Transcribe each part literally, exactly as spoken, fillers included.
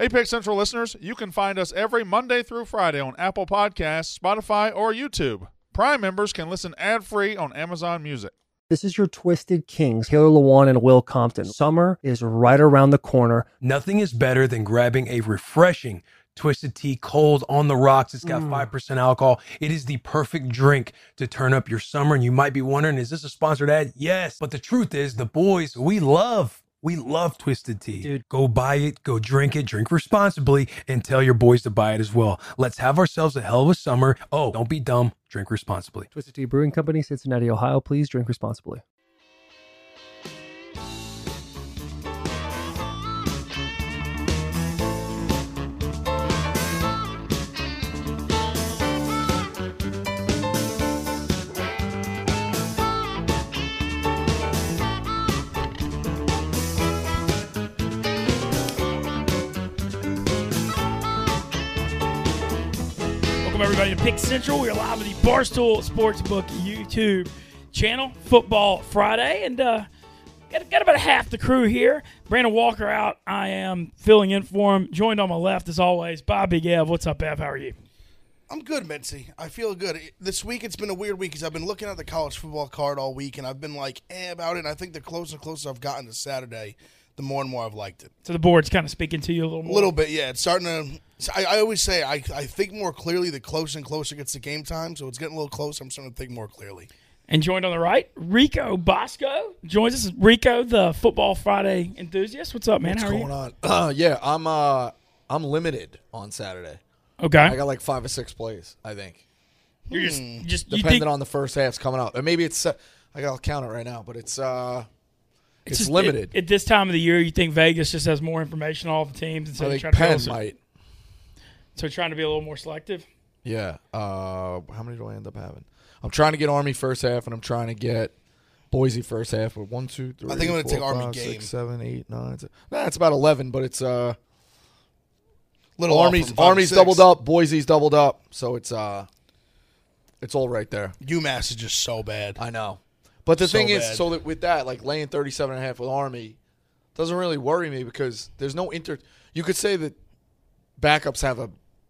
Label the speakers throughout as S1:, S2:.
S1: Hey, Pick Central listeners, you can find us every Monday through Friday on Apple Podcasts, Spotify, or YouTube. Prime members can listen ad-free on Amazon Music.
S2: This is your Twisted Kings, Taylor Lewan and Will Compton. Summer is right around the corner.
S3: Nothing is better than grabbing a refreshing Twisted Tea cold on the rocks. It's got mm. five percent alcohol. It is the perfect drink to turn up your summer. And you might be wondering, is this a sponsored ad? Yes. But the truth is, the boys, we love We love Twisted Tea. Dude. Go buy it, go drink it, drink responsibly, and tell your boys to buy it as well. Let's have ourselves a hell of a summer. Oh, don't be dumb. Drink responsibly.
S2: Twisted Tea Brewing Company, Cincinnati, Ohio. Please drink responsibly.
S4: Everybody to Pick Central. We are live with the Barstool Sportsbook YouTube channel. Football Friday, and uh, got, got about half the crew here. Brandon Walker out. I am filling in for him. Joined on my left, as always, by Big Ev. What's up, Ev? How are you?
S5: I'm good, Mitzi. I feel good. This week, it's been a weird week because I've been looking at the college football card all week, and I've been like, eh, about it. And I think the closer and closer I've gotten to Saturday, the more and more I've liked it.
S4: So the board's kind of speaking to you a little more?
S5: A little bit, yeah. It's starting to – I, I always say I, I think more clearly the closer and closer it gets to game time, so it's getting a little closer. I'm starting to think more clearly.
S4: And joined on the right, Rico Bosco joins us. Rico, the Football Friday enthusiast. What's up, man?
S6: What's
S4: How are
S6: going
S4: you?
S6: on? Uh, yeah, I'm uh, I'm limited on Saturday.
S4: Okay.
S6: I got like five or six plays, I think.
S4: You're just – just
S6: Depending
S4: you think,
S6: on the first half's coming up. And maybe it's uh, – I got to count it right now, but it's uh, – It's,
S4: it's just,
S6: limited.
S4: At, at this time of the year, you think Vegas just has more information on all the teams? And so
S6: I
S4: they
S6: think
S4: try
S6: Penn
S4: to
S6: might.
S4: So trying to be a little more selective?
S6: Yeah. Uh, how many do I end up having? I'm trying to get Army first half, and I'm trying to get Boise first half. But one, two, three,
S5: I think I'm going to take Army
S6: five,
S5: game.
S6: six, seven, eight, nine, ten. Nah, it's about eleven, but it's uh,
S5: little
S6: Army's Army's doubled up, Boise's doubled up, so it's uh, it's all right there.
S5: UMass is just so bad.
S6: I know. But the
S5: So
S6: thing is,
S5: bad.
S6: so that with that, like laying thirty-seven and a half with Army doesn't really worry me because there's no inter. You could say that backups have a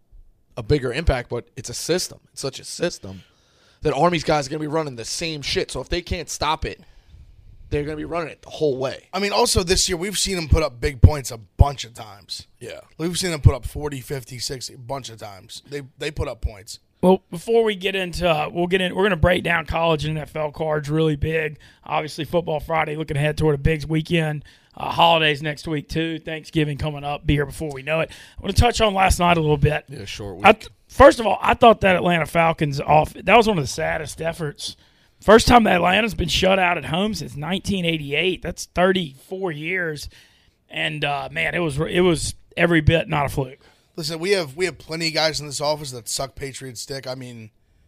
S6: a bigger impact, but it's a system. It's such a system that Army's guys are going to be running the same shit. So if they can't stop it, they're going to be running it the whole way.
S5: I mean, also this year, we've seen them put up big points a bunch of times.
S6: Yeah.
S5: We've seen them put up forty, fifty, sixty a bunch of times. They they put up points.
S4: Well, before we get into, uh, we'll get in. We're going to break down college and N F L cards really big. Obviously, Football Friday, looking ahead toward a big weekend. Uh, holidays next week too. Thanksgiving coming up. Be here before we know it. I want to touch on last night a little bit.
S6: Yeah, short week.
S4: I th- first of all, I thought that Atlanta Falcons off. That was one of the saddest efforts. First time that Atlanta's been shut out at home since nineteen eighty-eight. That's thirty-four years, and uh, man, it was it was every bit not a fluke.
S5: Listen, we have we have plenty of guys in this office that suck Patriots stick. I mean,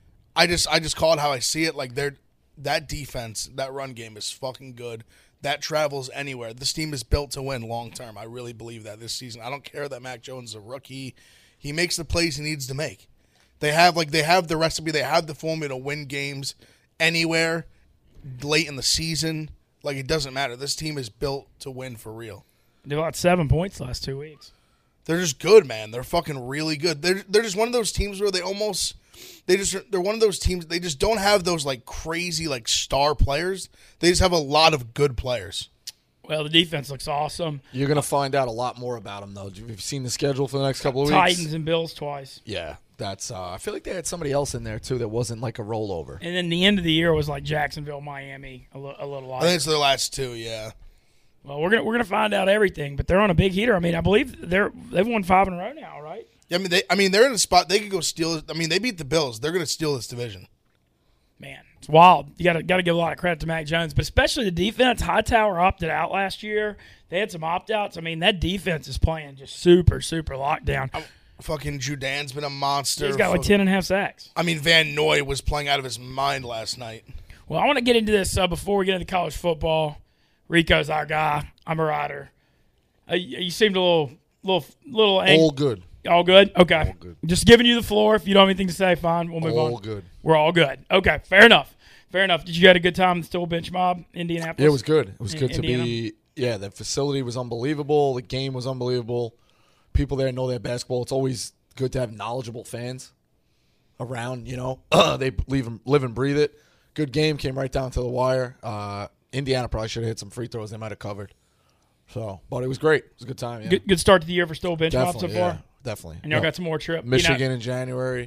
S5: I just I just call it how I see it. Like they're that defense, that run game is fucking good. That travels anywhere. This team is built to win long term. I really believe that this season. I don't care that Mac Jones is a rookie. He makes the plays he needs to make. They have like they have the recipe. They have the formula to win games anywhere late in the season. Like it doesn't matter. This team is built to win for real.
S4: They got seven points the last two weeks.
S5: They're just good, man. They're fucking really good. They're they're just one of those teams where they almost they just they're one of those teams. They just don't have those like crazy like star players. They just have a lot of good players.
S4: Well, the defense looks awesome.
S6: You're going to find out a lot more about them, though. You've seen the schedule for the next couple of weeks?
S4: Titans and Bills twice.
S6: Yeah, that's. Uh, I feel like they had somebody else in there, too, that wasn't like a rollover.
S4: And then the end of the year was like Jacksonville, Miami, a, li- a little
S5: I
S4: lighter.
S5: think it's their last two, yeah.
S4: Well, we're gonna we're gonna find out everything, but they're on a big heater. I mean, I believe they're they've won five in a row now, right?
S5: Yeah, I mean, they I mean they're in a spot they could go steal. I mean, they beat the Bills. They're going to steal this division.
S4: Man, it's wild. You got to got to give a lot of credit to Mac Jones, but especially the defense. Hightower opted out last year. They had some opt outs. I mean, that defense is playing just super super lockdown.
S5: I'm, fucking Judan's been a monster.
S4: He's got like ten and a half sacks.
S5: I mean, Van Noy was playing out of his mind last night.
S4: Well, I want to get into this uh, before we get into college football. Rico's our guy. I'm a rider. Uh, you, you seemed a little, little, little. Ang-
S6: All good.
S4: All good. Okay.
S6: All good.
S4: Just giving you the floor. If you don't have anything to say, fine. We'll move on.
S6: All good.
S4: We're all good. Okay. Fair enough. Fair enough. Did you have a good time at the Steel Bench Mob, Indianapolis?
S6: Yeah, it was good. It was
S4: In-
S6: good to
S4: Indiana?
S6: be. Yeah, the facility was unbelievable. The game was unbelievable. people there know their basketball. It's always good to have knowledgeable fans around, you know. They live, live and breathe it. Good game, came right down to the wire. Uh, Indiana probably should have hit some free throws. They might have covered. So, but it was great. It was a good time, yeah.
S4: Good, good start to the year for Stoll Bench Mob so
S6: Definitely,
S4: far.
S6: yeah, definitely.
S4: And y'all
S6: Yep.
S4: got some more trip.
S6: Michigan
S4: You know,
S6: in January,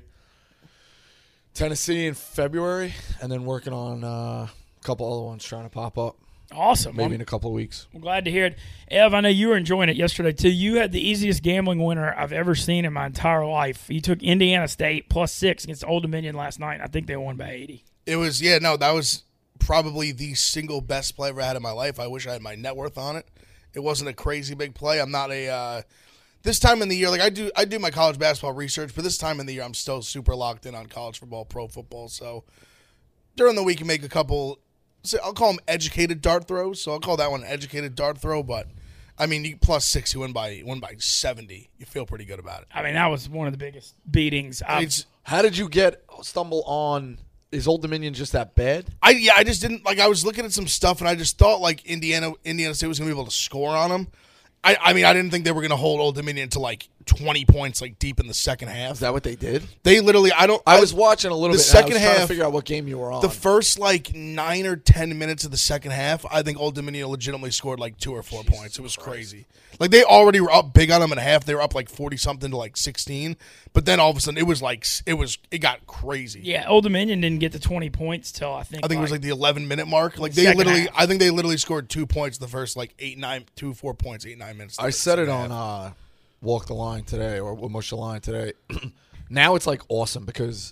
S6: Tennessee in February, and then working on uh, a couple other ones trying to pop up
S4: awesome.
S6: maybe
S4: I'm,
S6: in a couple of weeks.
S4: I'm glad to hear it. Ev, I know you were enjoying it yesterday, too. You had the easiest gambling winner I've ever seen in my entire life. You took Indiana State plus six against Old Dominion last night. I think they won by eighty.
S5: It was, yeah, no, that was probably the single best play I ever had in my life. I wish I had my net worth on it. It wasn't a crazy big play. I'm not a uh, this time in the year, like I do I do my college basketball research, but this time in the year I'm still super locked in on college football, pro football. So during the week you make a couple, I'll call them educated dart throws. So I'll call that one an educated dart throw, but I mean, you plus six, you win by win by seventy. You feel pretty good about it.
S4: I mean, that was one of the biggest beatings. I've,
S5: It's,
S6: How did you get stumble on? Is Old Dominion just that bad?
S5: I yeah, I just didn't like. I was looking at some stuff and I just thought like Indiana, Indiana State was gonna be able to score on them. I, I mean, I didn't think they were gonna hold Old Dominion to like twenty points like deep in the second half.
S6: Is that what they did?
S5: They literally, I don't.
S6: I was watching a little
S5: the
S6: bit. and I
S5: second
S6: was trying
S5: half-
S6: to figure out what game you were on.
S5: The first like nine or ten minutes of the second half, I think Old Dominion legitimately scored like two or four points. It was crazy. Like they already were up big on them in a half. They were up like forty something to like sixteen. But then all of a sudden, it was like it was it got crazy.
S4: yeah, Old Dominion didn't get to twenty points till I think.
S5: I think it was like the eleven minute mark. Like they
S4: Second
S5: literally,
S4: half.
S5: I think they literally scored two points the first like eight nine two four points eight nine minutes.
S6: I said it on uh, Walk the Line today or Mush the Line today. Now it's like awesome because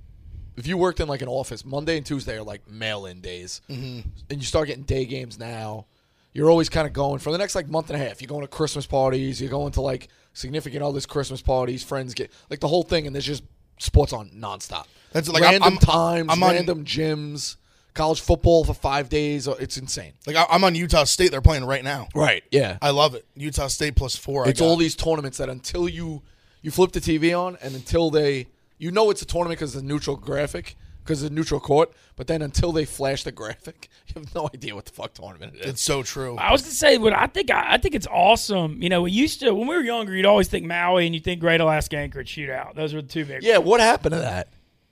S6: if you worked in like an office, Monday and Tuesday are like mail-in days, mm-hmm. and you start getting day games now. You're always kind of going for the next like month and a half. You're going to Christmas parties. You're going to like significant others' Christmas parties. Friends get like the whole thing, and there's just sports on nonstop.
S5: That's like, I'm-
S6: random
S5: I'm-
S6: times,
S5: I'm on-
S6: random gyms, college football for five days. It's insane.
S5: Like I, I'm on Utah State. They're playing right now.
S6: Right. Yeah.
S5: I love it. Utah State plus four.
S6: It's
S5: I got.
S6: all these tournaments that until you you flip the T V on and until they you know it's a tournament because it's a neutral graphic because it's a neutral court, but then until they flash the graphic, you have no idea what the fuck tournament it is.
S5: It's so true.
S4: I was gonna say, what I think, I, I think it's awesome. You know, we used to when we were younger, you'd always think Maui and you think Great Alaska Anchorage Shootout. Those were the two big.
S6: Yeah, what happened to that?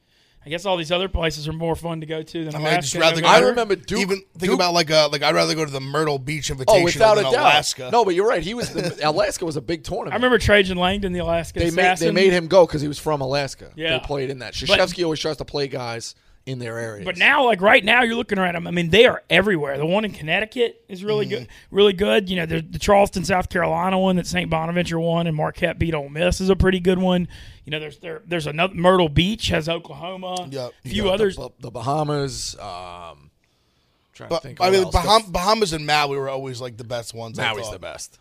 S4: I guess all these other places are more fun to go to than
S5: I
S4: Alaska.
S5: mean, I'd just rather
S4: No
S5: go.
S6: I
S4: matter.
S6: remember Duke.
S5: Even think
S6: Duke-
S5: about like uh like I'd rather go to the Myrtle Beach Invitational
S6: Oh, without a
S5: than
S6: doubt.
S5: Alaska.
S6: No, but you're right. He was the, Alaska was a big tournament.
S4: I remember Trajan Langdon, the Alaska
S6: they made
S4: assassin.
S6: they made him go because he was from Alaska.
S4: Yeah.
S6: They played in that. Krzyzewski always tries to play guys in their areas.
S4: But now, like right now, you're looking around them. I mean, they are everywhere. The one in Connecticut is really
S6: Mm-hmm.
S4: good. Really good. You know, the, the Charleston, South Carolina one that Saint Bonaventure won and Marquette beat Ole Miss is a pretty good one. You know, there's there, there's another Myrtle Beach has Oklahoma.
S5: Yep.
S4: A
S6: You
S4: few
S6: got
S4: others.
S6: the, the Bahamas. Um, trying to
S5: But
S6: think.
S5: I
S6: what
S5: mean,
S6: else.
S5: Baham- Bahamas and Maui were always like the best ones. I
S6: Maui's
S5: thought.
S6: the best.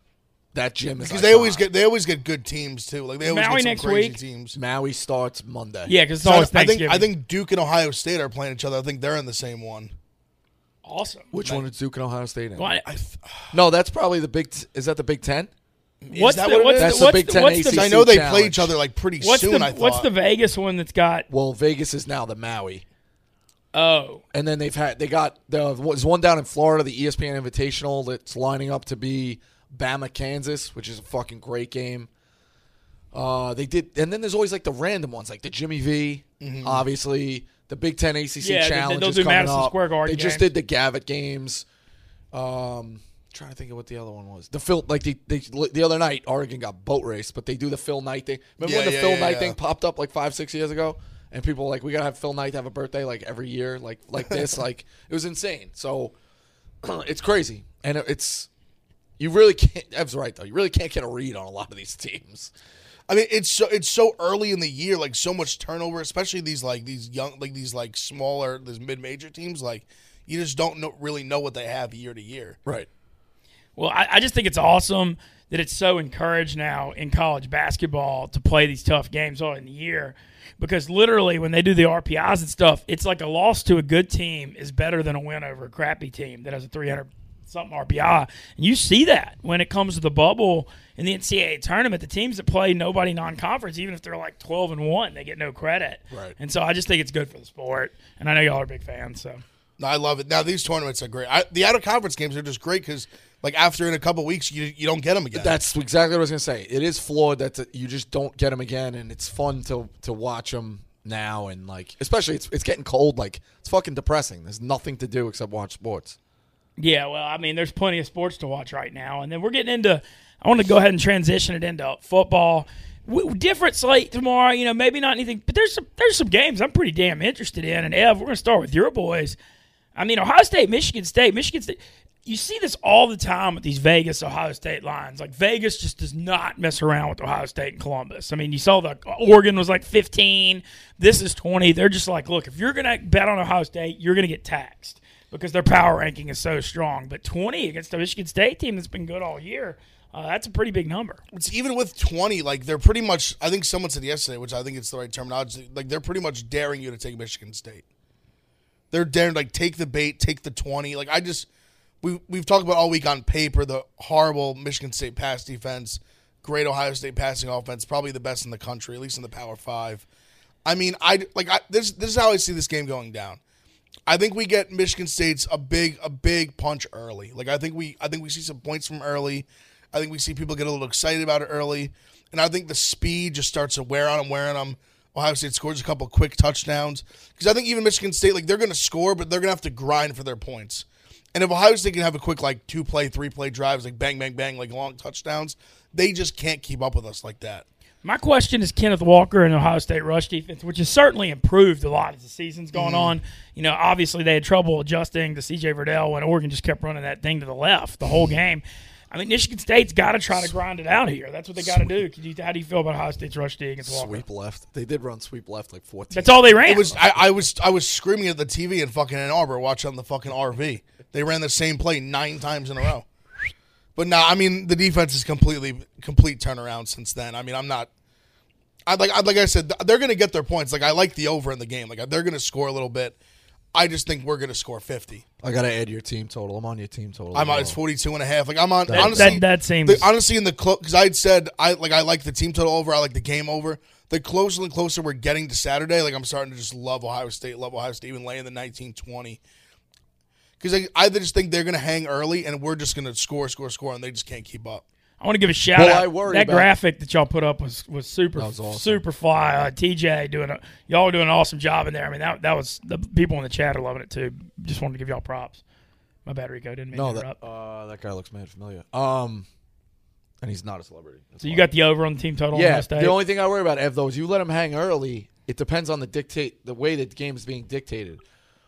S6: That gym is
S5: because they always
S6: iconic.
S5: get they always get good teams too. Like they always
S4: Maui
S5: get some
S4: next
S5: crazy
S4: week?
S5: teams.
S6: Maui starts Monday.
S4: Yeah, because it's
S5: So I,
S4: always
S5: I think
S4: Thanksgiving.
S5: I think Duke and Ohio State are playing each other. I think they're in the same one.
S4: awesome.
S6: Which one is Duke and Ohio State in?
S4: Well, I-
S5: I th-
S6: No, that's probably the big. T- is that the Big Ten?
S4: what's
S5: that
S4: the,
S5: what it
S4: what's
S5: is?
S4: the,
S6: That's the
S4: what's
S6: Big
S4: the,
S6: Ten
S4: what's
S6: A C C
S4: the,
S5: I know they
S6: challenge.
S5: play each other like pretty
S4: what's
S5: soon.
S4: the
S5: I thought.
S4: what's the Vegas one that's got?
S6: Well, Vegas is now the Maui,
S4: Oh,
S6: and then they've had they got there's one down in Florida, the E S P N Invitational, that's lining up to be Bama, Kansas, which is a fucking great game. Uh, they did, and then there's always like the random ones, like the Jimmy V, obviously the Big Ten A C C
S4: Yeah, they-
S6: Challenge
S4: they'll
S6: is
S4: do
S6: coming
S4: Madison
S6: up.
S4: Square Garden
S6: They just
S4: games.
S6: did the Gavitt games. Um, trying to think of what the other one was. The Phil, like the they, the other night, Oregon got boat raced, but they do the Phil Knight thing. Remember
S5: Yeah,
S6: when the
S5: yeah,
S6: Phil
S5: yeah,
S6: Knight
S5: yeah.
S6: thing popped up like five, six years ago, and people were like, we gotta have Phil Knight have a birthday like every year, like like this, like it was insane. So it's crazy, and it- it's you really can't. Ev's right though. You really can't get a read on a lot of these teams.
S5: I mean, it's so it's so early in the year, like so much turnover, especially these like these young, like these like smaller, these mid major teams. Like you just don't know, really know what they have year to year.
S6: Right.
S4: well, I, I just think it's awesome that it's so encouraged now in college basketball to play these tough games all in the year. Because literally, when they do the R P Is and stuff, it's like a loss to a good team is better than a win over a crappy team that has a three hundred something R P I. And you see that when it comes to the bubble in the N C double A tournament. The teams that play nobody non-conference, even if they're like twelve and one, they get no credit.
S6: Right.
S4: And so I just think it's good for the sport. And I know y'all are big fans. So
S5: No, I love it. Now these tournaments are great. I, the out of conference games are just great because Like after in a couple weeks, you you don't get them again.
S6: That's exactly what I was gonna say. It is flawed that you just don't get them again, and it's fun to to watch them now, and like especially it's it's getting cold. Like it's fucking depressing. There's nothing to do except watch sports.
S4: Yeah, well, I mean, there's plenty of sports to watch right now, and then we're getting into. I want to go ahead and transition it into football. W- different slate tomorrow, you know, maybe not anything, but there's some there's some games I'm pretty damn interested in. And Ev, we're gonna start with your boys. I mean, Ohio State, Michigan State, Michigan State. You see this all the time with these Vegas Ohio State lines. Like Vegas just does not mess around with Ohio State and Columbus. I mean, you saw the Oregon was like fifteen. This is twenty. They're just like, look, if you're gonna bet on Ohio State, you're gonna get taxed because their power ranking is so strong. But twenty against the Michigan State team that's been good all year, uh, that's a pretty big number.
S5: It's even with twenty, like they're pretty much. I think someone said yesterday, which I think it's the right terminology. Like they're pretty much daring you to take Michigan State. They're daring like take the bait, take the twenty. Like I just. We, we've talked about all week on paper the horrible Michigan State pass defense, great Ohio State passing offense, probably the best in the country, at least in the Power Five. I mean, I like I, this. This is how I see this game going down. I think we get Michigan State's a big a big punch early. Like I think we I think we see some points from early. I think we see people get a little excited about it early, and I think the speed just starts to wear on them, wearing them. Ohio State scores a couple quick touchdowns because I think even Michigan State, like they're going to score, but they're going to have to grind for their points. And if Ohio State can have a quick, like, two-play, three-play drives, like bang, bang, bang, like long touchdowns, they just can't keep up with us like that.
S4: My question is Kenneth Walker and Ohio State rush defense, which has certainly improved a lot as the season's gone mm-hmm. on. You know, obviously they had trouble adjusting to C J Verdell when Oregon just kept running that thing to the left the whole game. I mean, Michigan State's got to try to grind it out here. That's what they got to do. Can you, how do you feel about Ohio State's rush D against Walker?
S6: Sweep left. They did run sweep left like fourteen.
S4: That's all they ran.
S5: It was I, I was I was screaming at the T V in fucking Ann Arbor watching the fucking R V. They ran the same play nine times in a row. But no, I mean the defense is completely complete turnaround since then. I mean I'm not. I like I like I said they're going to get their points. Like I like the over in the game. Like they're going to score a little bit. I just think we're going to score fifty.
S6: I got to add your team total. I'm on your team total.
S5: I'm on. It's forty-two and a half. Like I'm on.
S4: That,
S5: honestly,
S4: that, that seems
S5: the, honestly in the because I had said I like I like the team total over. I like the game over. The closer and closer we're getting to Saturday, like I'm starting to just love Ohio State. Love Ohio State even laying the nineteen twenty. Because I, I just think they're going to hang early and we're just going to score, score, score, and they just can't keep up.
S4: I want to give a shout
S6: well,
S4: out.
S6: I worry
S4: that
S6: about
S4: graphic that y'all put up was was super,
S6: that was awesome.
S4: super fly. Uh, T J doing a y'all were doing an awesome job in there. I mean that that was the people in the chat are loving it too. Just wanted to give y'all props. My bad, Rico, didn't mean
S6: no,
S4: to
S6: that,
S4: interrupt.
S6: uh, that guy looks mad familiar. Um, and he's not a celebrity. That's
S4: so you
S6: why.
S4: got the over on the team total.
S6: Yeah,
S4: on State?
S6: the only thing I worry about, Ev, though, is you let him hang early. It depends on the dictate the way that the game is being dictated.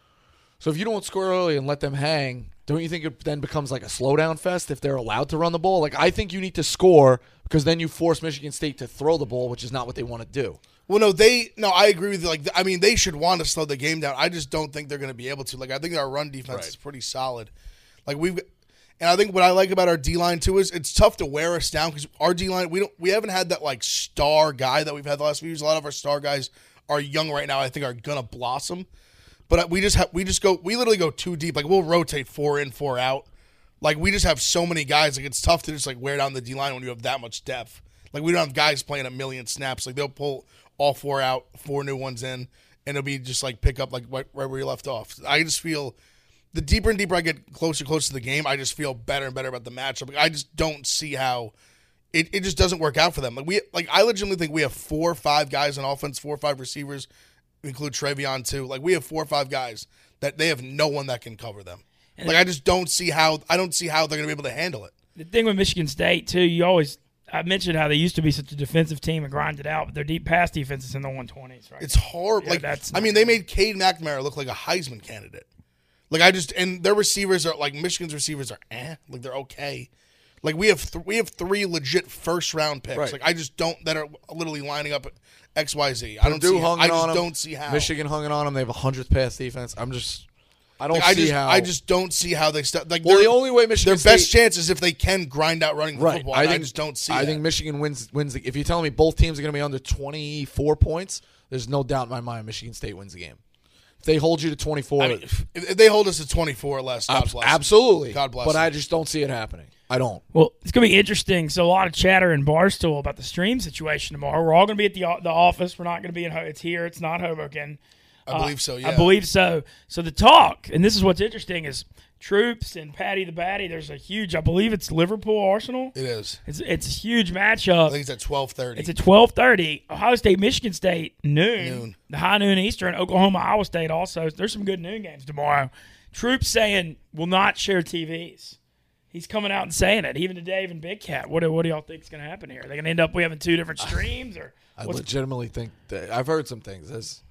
S6: So if you don't score early and let them hang, don't you think it then becomes like a slowdown fest if they're allowed to run the ball? Like I think you need to score because then you force Michigan State to throw the ball, which is not what they want to do.
S5: Well, no, they no, I agree with you. Like, I mean, they should want to slow the game down. I just don't think they're going to be able to. Like, I think our run defense
S6: Right.
S5: is pretty solid. Like we've, and I think what I like about our D line too is it's tough to wear us down because our D line we don't we haven't had that like star guy that we've had the last few years. A lot of our star guys are young right now. I think are gonna blossom. But we just have we just go we literally go too deep. Like we'll rotate four in, four out. Like we just have so many guys. Like it's tough to just like wear down the D line when you have that much depth. Like we don't have guys playing a million snaps. Like they'll pull all four out, four new ones in, and it'll be just like pick up like right, right where you left off. I just feel the deeper and deeper I get closer, closer to the game, I just feel better and better about the matchup. Like I just don't see how it, it just doesn't work out for them. Like we like I legitimately think we have four or five guys on offense, four or five receivers. Include Trevion too. Like we have four or five guys that they have no one that can cover them.
S4: And
S5: like I just don't see how I don't see how they're going to be able to handle it.
S4: The thing with Michigan State too, you always I mentioned how they used to be such a defensive team and grind it out, but their deep pass defense is in the one twenties, right?
S5: It's horrible.
S4: Yeah,
S5: like
S4: that's
S5: I mean, they made Cade McNamara look like a Heisman candidate. Like I just and their receivers are like Michigan's receivers are eh, like they're okay. Like we have th- we have three legit first round picks.
S6: Right.
S5: Like I just don't that are literally lining up at X Y Z. I don't
S6: Purdue
S5: see.
S6: hung
S5: I
S6: it
S5: just
S6: on 'em.
S5: don't see how.
S6: Michigan hung it on them. They have a hundredth pass defense. I'm just, I don't
S5: Like, I
S6: see
S5: just
S6: how.
S5: I just don't see how they step. Like
S6: well,
S5: they're-
S6: the only way Michigan
S5: their
S6: State,
S5: best chance is if they can grind out running the
S6: right?
S5: football.
S6: I,
S5: I,
S6: think,
S5: I just don't see.
S6: I
S5: that.
S6: think Michigan wins. Wins. The, if you're telling me both teams are going to be under twenty-four points, there's no doubt in my mind Michigan State wins the game. If they hold you to twenty-four,
S5: I mean, if, if they hold us to twenty-four or less, God
S6: ab-
S5: bless. them.
S6: absolutely.
S5: God bless
S6: But
S5: them.
S6: I just don't see it happening. I don't.
S4: Well, it's going to be interesting. So a lot of chatter in Barstool about the stream situation tomorrow. We're all going to be at the the office. We're not going to be in. Ho- It's here. It's not Hoboken.
S5: I believe so, yeah.
S4: I believe so. So the talk, and this is what's interesting, is Troops and Patty the Batty. There's a huge, I believe it's Liverpool Arsenal.
S5: It is.
S4: It's it's a huge matchup.
S5: I think it's at twelve thirty.
S4: It's at twelve thirty. Ohio State, Michigan State, noon.
S5: Noon.
S4: The high noon Eastern. Oklahoma, Iowa State also. There's some good noon games tomorrow. Troops saying will not share T Vs. He's coming out and saying it. Even to Dave and Big Cat. What do, what do y'all think is going to happen here? Are they going to end up we having two different streams? or
S6: I
S4: what's
S6: legitimately think that I've heard some things. There's,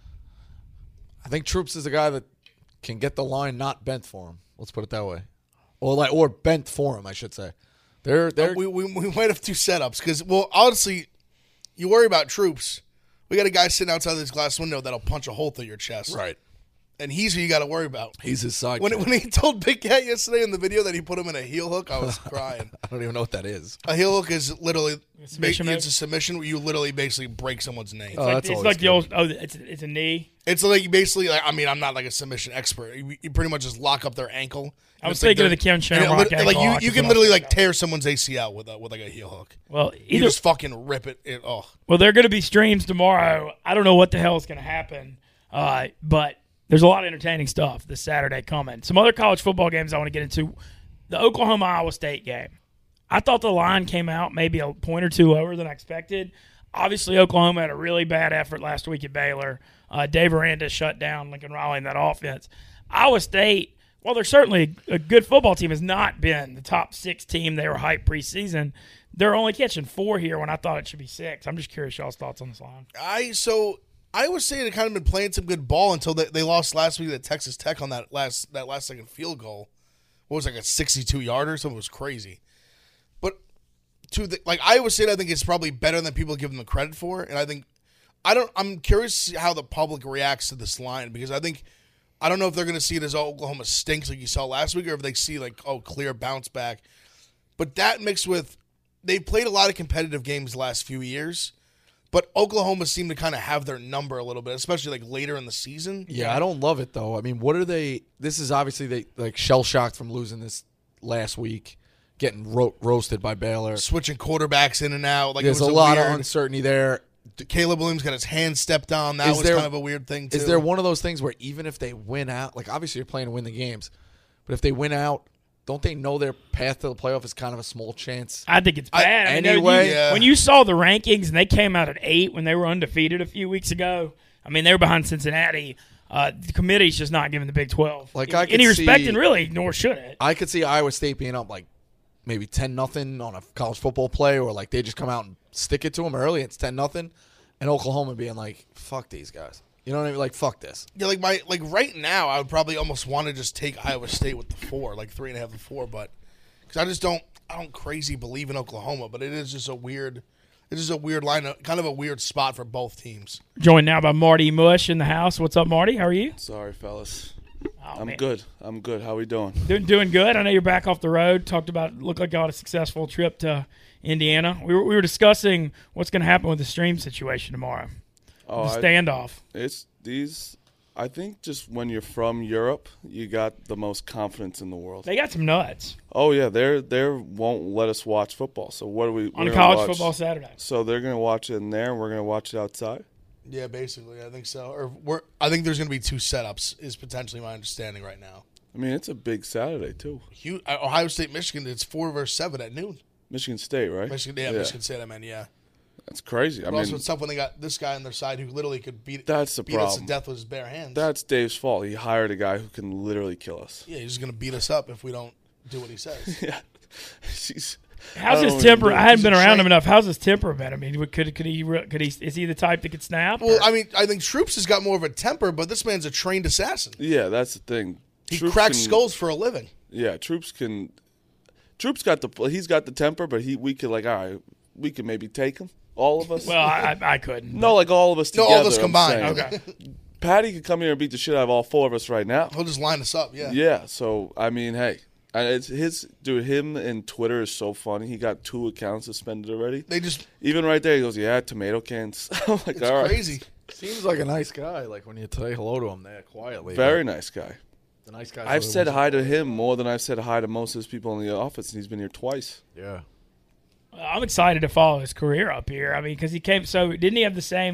S6: I think Troops is a guy that can get the line not bent for him. Let's put it that way, or like or bent for him, I should say. They're they're
S5: we, we we might have two setups because, well, honestly, you worry about Troops. We got a guy sitting outside this glass window that'll punch a hole through your chest,
S6: right.
S5: and he's who you got to worry about.
S6: He's his sidekick.
S5: When when he told Big Cat yesterday in the video that he put him in a heel hook, I was crying.
S6: I don't even know what that is.
S5: A heel hook is literally
S4: submission
S5: it's
S4: move?
S5: a submission where you literally basically break someone's knee.
S6: Oh,
S4: like,
S6: that's
S4: it's
S6: always
S4: like the
S6: good.
S4: old, oh, it's, it's a knee.
S5: It's like you basically, like, I mean, I'm not like a submission expert. You, you pretty much just lock up their ankle.
S4: I was
S5: It's like
S4: thinking of
S5: they're-
S4: the Ken
S5: and it
S4: Shamrock
S5: lit-
S4: ankle
S5: Like
S4: lock
S5: you, you
S4: is
S5: can
S4: what I was
S5: literally like
S4: thinking
S5: tear someone's A C L with a with like a heel hook.
S4: Well,
S5: You
S4: either
S5: just fucking rip it. it oh,
S4: well, there are going to be streams tomorrow. I don't know what the hell is going to happen, uh, but there's a lot of entertaining stuff this Saturday coming. Some other college football games I want to get into. The Oklahoma Iowa State game. I thought the line came out maybe a point or two lower than I expected. Obviously, Oklahoma had a really bad effort last week at Baylor. Uh, Dave Aranda shut down Lincoln Riley in that offense. Iowa State, while they're certainly a good football team, has not been the top six team they were hyped preseason. They're only catching four here when I thought it should be six. I'm just curious y'all's thoughts on this line.
S5: I so I was saying it kind of been playing some good ball until they, they lost last week at Texas Tech on that last that last second field goal. What was it, like a sixty-two yarder? Something was crazy. But to the like Iowa State, I think it's probably better than people give them the credit for, and I think I don't. I'm curious to see how the public reacts to this line because I think I don't know if they're going to see it as oh, Oklahoma stinks like you saw last week, or if they see like oh clear bounce back. But that mixed with they've played a lot of competitive games the last few years, but Oklahoma seemed to kind of have their number a little bit, especially like later in the season.
S6: Yeah, I don't love it though. I mean, what are they? This is obviously they like shell shocked from losing this last week, getting ro- roasted by Baylor.
S5: Switching quarterbacks in and out, like
S6: There's
S5: it was
S6: a lot
S5: weird,
S6: of uncertainty there.
S5: Caleb Williams got his hand stepped on. That
S6: Is
S5: was
S6: there-
S5: kind of a weird thing too.
S6: Is there one of those things where even if they win out, like obviously you're playing to win the games, but if they win out, don't they know their path to the playoff is kind of a small chance?
S4: I think it's
S5: I-
S4: bad. I mean,
S6: anyway-
S4: you-
S5: Yeah.
S4: when you saw the rankings and they came out at eight when they were undefeated a few weeks ago, I mean, they were behind Cincinnati. Uh, the committee's just not giving the Big twelve
S6: Like, I could
S4: any respect,
S6: see-
S4: and really, nor should it.
S6: I could see Iowa State being up like maybe ten nothing on a college football play, or like they just come out and stick it to them early. It's ten nothing, and Oklahoma being like, "Fuck these guys." You know what I mean? Like, fuck this.
S5: Yeah, like my like right now, I would probably almost want to just take Iowa State with the four, like three and a half and four, but because I just don't, I don't crazy believe in Oklahoma, but it is just a weird, it's just a weird line, kind of a weird spot for both teams.
S4: Joined now by Marty Mush in the house. What's up, Marty? How are you?
S7: Sorry, fellas.
S4: Oh,
S7: I'm
S4: man.
S7: good. I'm good. How we doing?
S4: Doing, doing good. I know you're back off the road. Talked about, looked like you had a successful trip to Indiana. We were, we were discussing what's going to happen with the stream situation tomorrow.
S7: Oh,
S4: the
S7: I-
S4: standoff.
S7: it's these. I think just when you're from Europe, you got the most confidence in the world.
S4: They got some nuts
S7: Oh yeah, they're they won't let us watch football. So what do we?
S4: on
S7: we're gonna
S4: college
S7: watch-
S4: football Saturday.
S7: So they're gonna watch it in there, and we're gonna watch it outside.
S5: Yeah, basically, I think so. Or we're, I think there's going to be two setups, is potentially my understanding right now.
S7: I mean, it's a big Saturday too.
S5: Hu- uh, Ohio State, Michigan, it's four versus seven at noon.
S7: Michigan State, right?
S5: Michigan, yeah, Michigan State, I mean, yeah.
S7: That's crazy. I
S5: But
S7: mean,
S5: also, it's tough when they got this guy on their side who literally could beat
S7: That's the
S5: beat us to
S7: problem.
S5: death with his bare hands.
S7: that's Dave's fault. He hired a guy who can literally kill us.
S5: yeah, he's just going to beat us up if we don't do what he says.
S7: Yeah. He's-
S4: How's
S7: I don't
S4: his
S7: know what
S4: temper?
S7: he
S4: I
S7: did.
S4: hadn't
S5: He's
S4: been
S5: a
S4: around him
S5: train-
S4: enough. How's his temperament? I mean, could could he re- could he is he the type that could snap?
S5: Well,
S4: or-
S5: I mean, I think Troops has got more of a temper, but this man's a trained assassin.
S7: Yeah, that's the thing.
S5: He
S7: Troops
S5: cracks
S7: can-
S5: skulls for a living.
S7: Yeah, Troops can. Troops got the. He's got the temper, but he we could like all right. We could maybe take him, all of us.
S4: well, I, I I couldn't.
S7: no, like all of us
S5: No,
S7: together.
S5: all of us
S7: I'm
S5: combined.
S7: saying.
S4: Okay.
S7: Patty could come here and beat the shit out of all four of us right now.
S5: He'll just line us up, yeah.
S7: Yeah. So I mean, hey, and it's his dude. Him and Twitter is so funny. He got two accounts suspended already.
S5: They just,
S7: Even right there, he goes, "Yeah, tomato cans." I'm like,
S5: it's
S7: all right,
S5: crazy.
S6: Seems like a nice guy. Like when you say hello to him there quietly.
S7: very nice guy.
S6: the nice guy.
S7: I've said hi to him more than I've said hi to most of his people in the office, and he's been here twice.
S6: Yeah.
S4: I'm excited to follow his career up here. I mean, because he came. So didn't he have the same?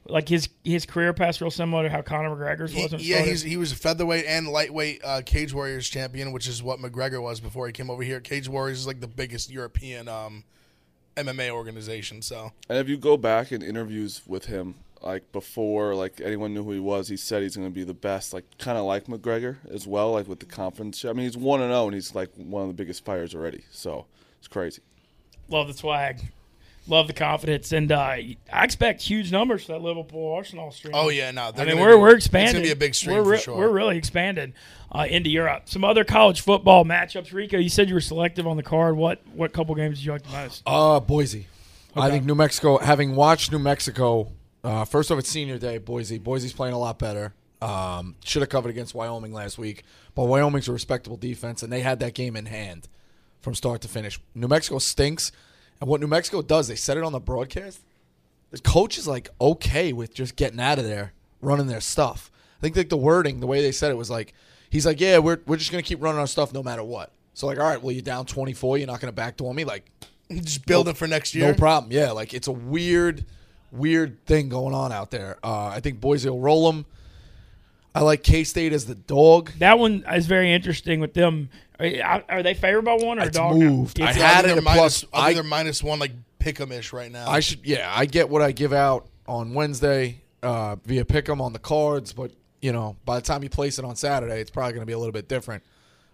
S4: like his his career path real similar to how Conor McGregor's
S5: He-
S4: was? when it
S5: yeah,
S4: started?
S5: he's he was a featherweight and lightweight uh, Cage Warriors champion, which is what McGregor was before he came over here. Cage Warriors is like the biggest European um, M M A organization. So
S7: And if you go back in interviews with him, like before, like anyone knew who he was, he said he's going to be the best. Like kind of like McGregor as well, like with the confidence. I mean, he's one and zero, and he's like one of the biggest fighters already. So it's crazy.
S4: Love the swag. Love the confidence, and uh, I expect huge numbers for that Liverpool Arsenal stream.
S5: oh yeah, no,
S4: I
S5: they're
S4: mean
S5: gonna
S4: we're
S5: be-
S4: we're expanding.
S5: It's gonna be a big stream
S4: we're,
S5: for
S4: re-
S5: sure.
S4: We're really expanding uh, into Europe. Some other college football matchups. Rico, you said you were selective on the card. What what couple games did you like the most?
S6: Uh, Boise. I
S4: Okay.
S6: think New Mexico, having watched New Mexico, uh, first off, it's senior day, Boise. Boise's playing a lot better. Um, should have covered against Wyoming last week. But Wyoming's a respectable defense, and they had that game in hand from start to finish. New Mexico stinks. And what New Mexico does, they said it on the broadcast. The coach is, like, okay with just getting out of there, running their stuff. I think, like, the wording, the way they said it was, like, he's like, yeah, we're, we're just going to keep running our stuff no matter what. So, like, all right, well, you're down twenty-four. You're not going to backdoor me. Like,
S5: Just building for next year.
S6: no problem. Yeah, like it's a weird, weird thing going on out there. Uh, I think Boise will roll them. I like K-State as the dog.
S4: That one is very interesting with them. Are, are they favored by one or
S6: It's
S4: dog? now?
S6: moved.
S4: It's-
S6: I
S5: Yeah,
S6: had
S5: think
S6: it
S5: they're
S6: a
S5: minus-
S6: plus-
S5: I think
S6: I-
S5: they're minus one, like pick-em-ish right now.
S6: I should, yeah, I get what I give out on Wednesday uh, via Pick'em on the cards, but you know, by the time you place it on Saturday, it's probably going to be a little bit different.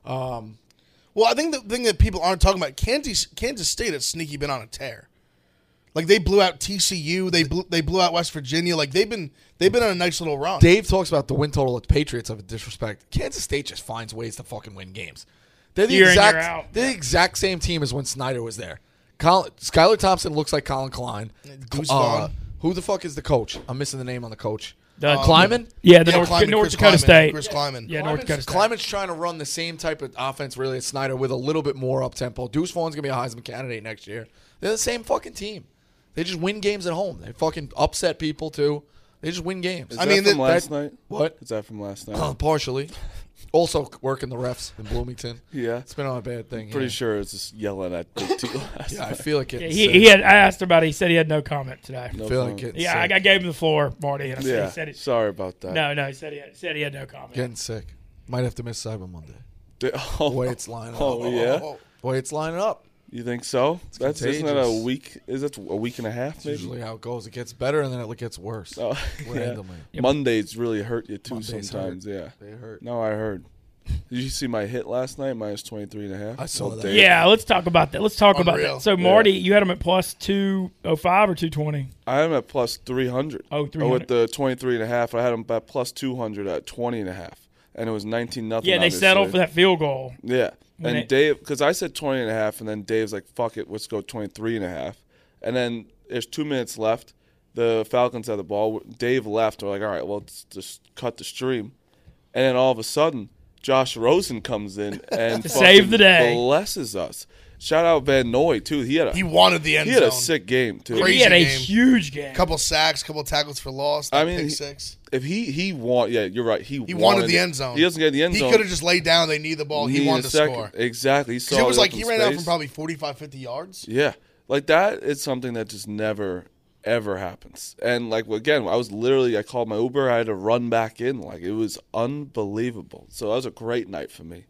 S6: Um,
S5: Well, I think the thing that people aren't talking about, Kansas, Kansas State has sneaky been on a tear. Like they blew out T C U, they blew they blew out West Virginia. Like they've been they've been on a nice little run.
S6: Dave talks about the win total of the Patriots of a disrespect. Kansas State just finds ways to fucking win games. They're the
S4: Year in, year
S6: exact
S4: out.
S6: they're the exact same team as when Snyder was there. Colin, Skylar Thompson looks like Colin Klein.
S5: Goose
S6: Uh,
S5: Vaughn.
S6: who the fuck is the coach? I'm missing the name on the coach.
S4: The-
S6: Kleiman?
S4: Yeah, the
S5: Yeah,
S4: North,
S5: Kleiman,
S4: North
S5: Chris
S4: Dakota
S5: Kleiman,
S4: State.
S5: Chris Kleiman.
S4: Yeah, North Dakota
S6: Kleiman's,
S4: State.
S6: Kleiman's trying to run the same type of offense really as Snyder with a little bit more up tempo. Deuce Vaughn's gonna be a Heisman candidate next year. They're the same fucking team. They just win games at home. They fucking upset people too. They just win games.
S7: Is
S5: I
S7: that
S5: mean,
S7: from
S5: that-
S7: last
S6: that-
S7: night?
S6: What?
S7: Is that from last night?
S6: Uh, partially. Also working the refs in Bloomington.
S7: yeah.
S6: It's been on a bad thing.
S7: Pretty
S6: yeah.
S7: sure it's just yelling at Big T last
S6: Yeah, I
S7: night.
S6: feel like
S4: Yeah,
S6: getting
S4: he,
S6: sick.
S4: he had. I asked him about it. He said he had no comment today.
S7: No
S6: I feel like
S7: comment.
S6: getting
S4: Yeah, I,
S6: sick.
S4: I gave him the floor, Marty, and I said,
S7: Yeah.
S4: he said it.
S7: Sorry about that.
S4: No, no, he said he had, said he had no comment.
S6: Getting sick. Might have to miss Cyber Monday.
S7: Di-
S6: The
S7: Oh,
S6: way it's lining up.
S7: oh yeah.
S6: The way it's lining up.
S7: You think so? That's isn't that a
S6: contagious.
S7: week? Is that a week and a half?
S6: That's
S7: Maybe.
S6: usually how it goes. It gets better and then it gets worse.
S7: Oh, yeah.
S6: Randomly.
S7: Mondays really hurt you too
S6: Mondays
S7: sometimes. Yeah.
S6: They hurt.
S7: No, I heard. Did you see my hit last night? Minus twenty-three and a half.
S6: I saw
S7: Well,
S6: that.
S7: Dave-
S4: Yeah, let's talk about that. Let's talk about
S5: Unreal.
S4: that. So, Marty, you had him at plus two oh five or two twenty?
S7: I am at plus three hundred.
S4: Oh,
S7: Oh,
S4: three
S7: with
S4: hundred.
S7: the twenty-three and a half. I had them at plus two hundred at twenty and a half. And it was nineteen nothing.
S4: Yeah, they settled for
S7: obviously.
S4: that field goal.
S7: Yeah.
S4: When
S7: And
S4: it-
S7: Dave, because I said twenty and a half, and then Dave's like, fuck it, let's go twenty-three and a half. And then there's two minutes left. The Falcons had the ball. Dave left. We're like, all right, well, let's just cut the stream. And then all of a sudden, Josh Rosen comes in and
S4: To
S7: fucking
S4: save the day.
S7: blesses us. Shout out Van Noy, too. He had a,
S5: He wanted the end
S7: he had
S5: zone.
S7: a sick game, too.
S5: Crazy
S4: he had a
S5: game.
S4: huge game.
S5: Couple sacks, couple tackles for loss.
S7: I
S5: I
S7: mean,
S5: pick
S7: he-
S5: six.
S7: If he, he want, yeah, you're right. He,
S5: He wanted the end zone.
S7: He doesn't get the end
S5: He
S7: zone.
S5: could have just laid down. They need the ball. He
S7: Needed
S5: wanted
S7: a
S5: to
S7: second.
S5: score.
S7: Exactly. He
S5: 'Cause
S7: saw
S5: it was
S7: the
S5: like
S7: open
S5: he ran out
S7: space.
S5: from probably forty-five, fifty yards.
S7: Yeah, like that is something that just never ever happens. And like again, I was literally I called my Uber. I had to run back in. Like it was unbelievable. So that was a great night for me.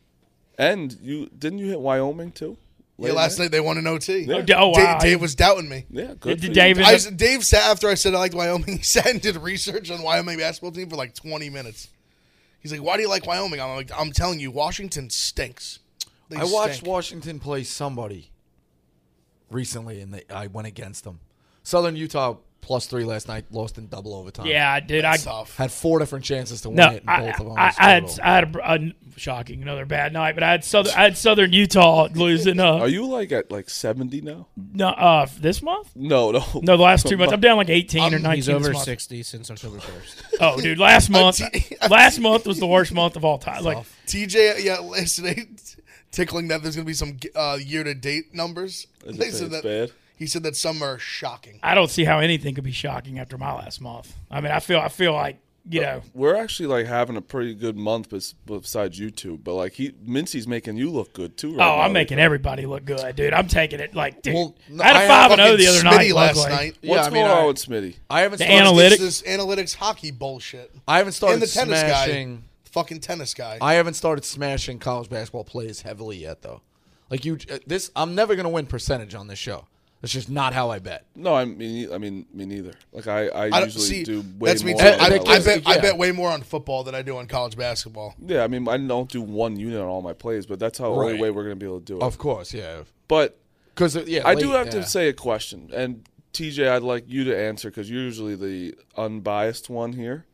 S7: And you didn't you hit Wyoming too?
S5: Yeah,
S7: Late
S5: last night they won an O T.
S7: Yeah.
S4: Oh, d- oh, wow.
S5: Dave, Dave was doubting me.
S7: Yeah, good.
S4: Did
S7: for you.
S4: David-
S5: I, Dave sat after I said I liked Wyoming. He sat and did research on Wyoming basketball team for like twenty minutes. He's like, "Why do you like Wyoming?" I'm like, "I'm telling you, Washington stinks." They
S6: I watched
S5: stink.
S6: Washington play somebody recently, and they, I went against them. Southern Utah plus three last night, lost in double overtime.
S4: Yeah, dude. I
S5: That's tough.
S6: Had four different chances to win
S4: no,
S6: it, and
S4: I,
S6: both of them
S4: I,
S6: was
S4: I had
S6: total.
S4: I had a, a shocking another bad night, but I had Southern I had Southern Utah losing. Uh,
S7: Are you like at like seventy now?
S4: no, uh, this month?
S7: No, no,
S4: No, the last two months. I'm down like eighteen or
S5: Um,
S4: nineteen.
S8: He's
S4: this
S8: over
S4: month.
S8: sixty since October first.
S4: Oh, dude, last month.
S5: t-
S4: last month was the worst month of all time. Like,
S5: T J, yeah, yesterday tickling that there's going to be some uh, year-to-date numbers.
S7: Is
S5: They
S7: it
S5: said
S7: bad?
S5: that
S7: bad?
S5: he said that some are shocking.
S4: I don't see how anything could be shocking after my last month. I mean, I feel I feel like you know.
S7: We're actually like having a pretty good month bes- besides YouTube, but like he Mincy's making you look good too. Right
S4: Oh,
S7: now.
S4: I'm making everybody look good, dude. I'm taking it like, dude.
S6: Well, no,
S4: I had
S6: I
S4: a five and zero
S5: Fucking
S4: the other
S5: Smitty
S4: night.
S5: last
S4: luckily.
S5: night.
S6: Yeah,
S7: What's
S6: I mean,
S7: going
S6: I-
S7: on with Smitty?
S6: I haven't
S4: The
S6: started.
S4: analytics-
S5: It's this analytics hockey bullshit.
S6: I haven't started
S5: And the tennis
S6: smashing.
S5: guy. Fucking tennis guy.
S6: I haven't started smashing college basketball plays heavily yet, though. Like you, uh, this I'm never gonna win percentage on this show. That's just not how I bet.
S7: No, I mean, I mean, me neither. Like I, I,
S5: I don't
S7: usually
S5: see.
S7: do way
S5: That's me
S7: more.
S5: too.
S7: on
S5: I,
S6: that
S5: I
S6: gives-
S5: bet. I
S6: yeah.
S5: bet way more on football than I do on college basketball.
S7: Yeah, I mean, I don't do one unit on all my plays, but that's how the only
S6: Right.
S7: way we're gonna be able to do it.
S6: Of course, yeah.
S7: But
S6: Because yeah,
S7: I
S6: late-
S7: do have
S6: yeah.
S7: to say a question, and T J, I'd like you to answer because you're usually the unbiased one here.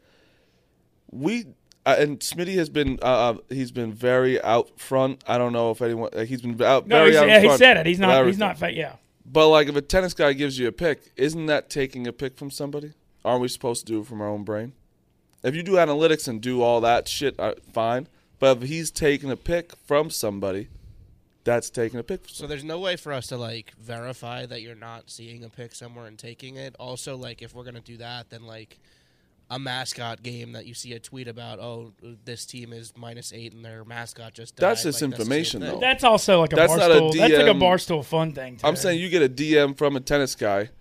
S7: We uh, and Smitty has been uh, he's been very out front. I don't know if anyone like, he's been out
S4: No,
S7: very
S4: he's,
S7: out
S4: yeah, he
S7: front
S4: said it. He's
S7: with
S4: not. He's
S7: everything.
S4: not fake. Yeah.
S7: But like, if a tennis guy gives you a pick, isn't that taking a pick from somebody? Aren't we supposed to do it from our own brain? If you do analytics and do all that shit, uh, fine. But if he's taking a pick from somebody, that's taking a pick. From
S8: So there's no way for us to like verify that you're not seeing a pick somewhere and taking it. Also, like if we're gonna do that, then like a mascot game that you see a tweet about, oh, this team is minus eight and their mascot just died.
S7: That's just
S8: like, the same
S7: information,
S8: thing.
S7: though.
S4: That's also like a
S7: That's not a
S4: barstool. That's like a
S7: D M.
S4: barstool fun thing. Too.
S7: I'm saying you get a D M from a tennis guy,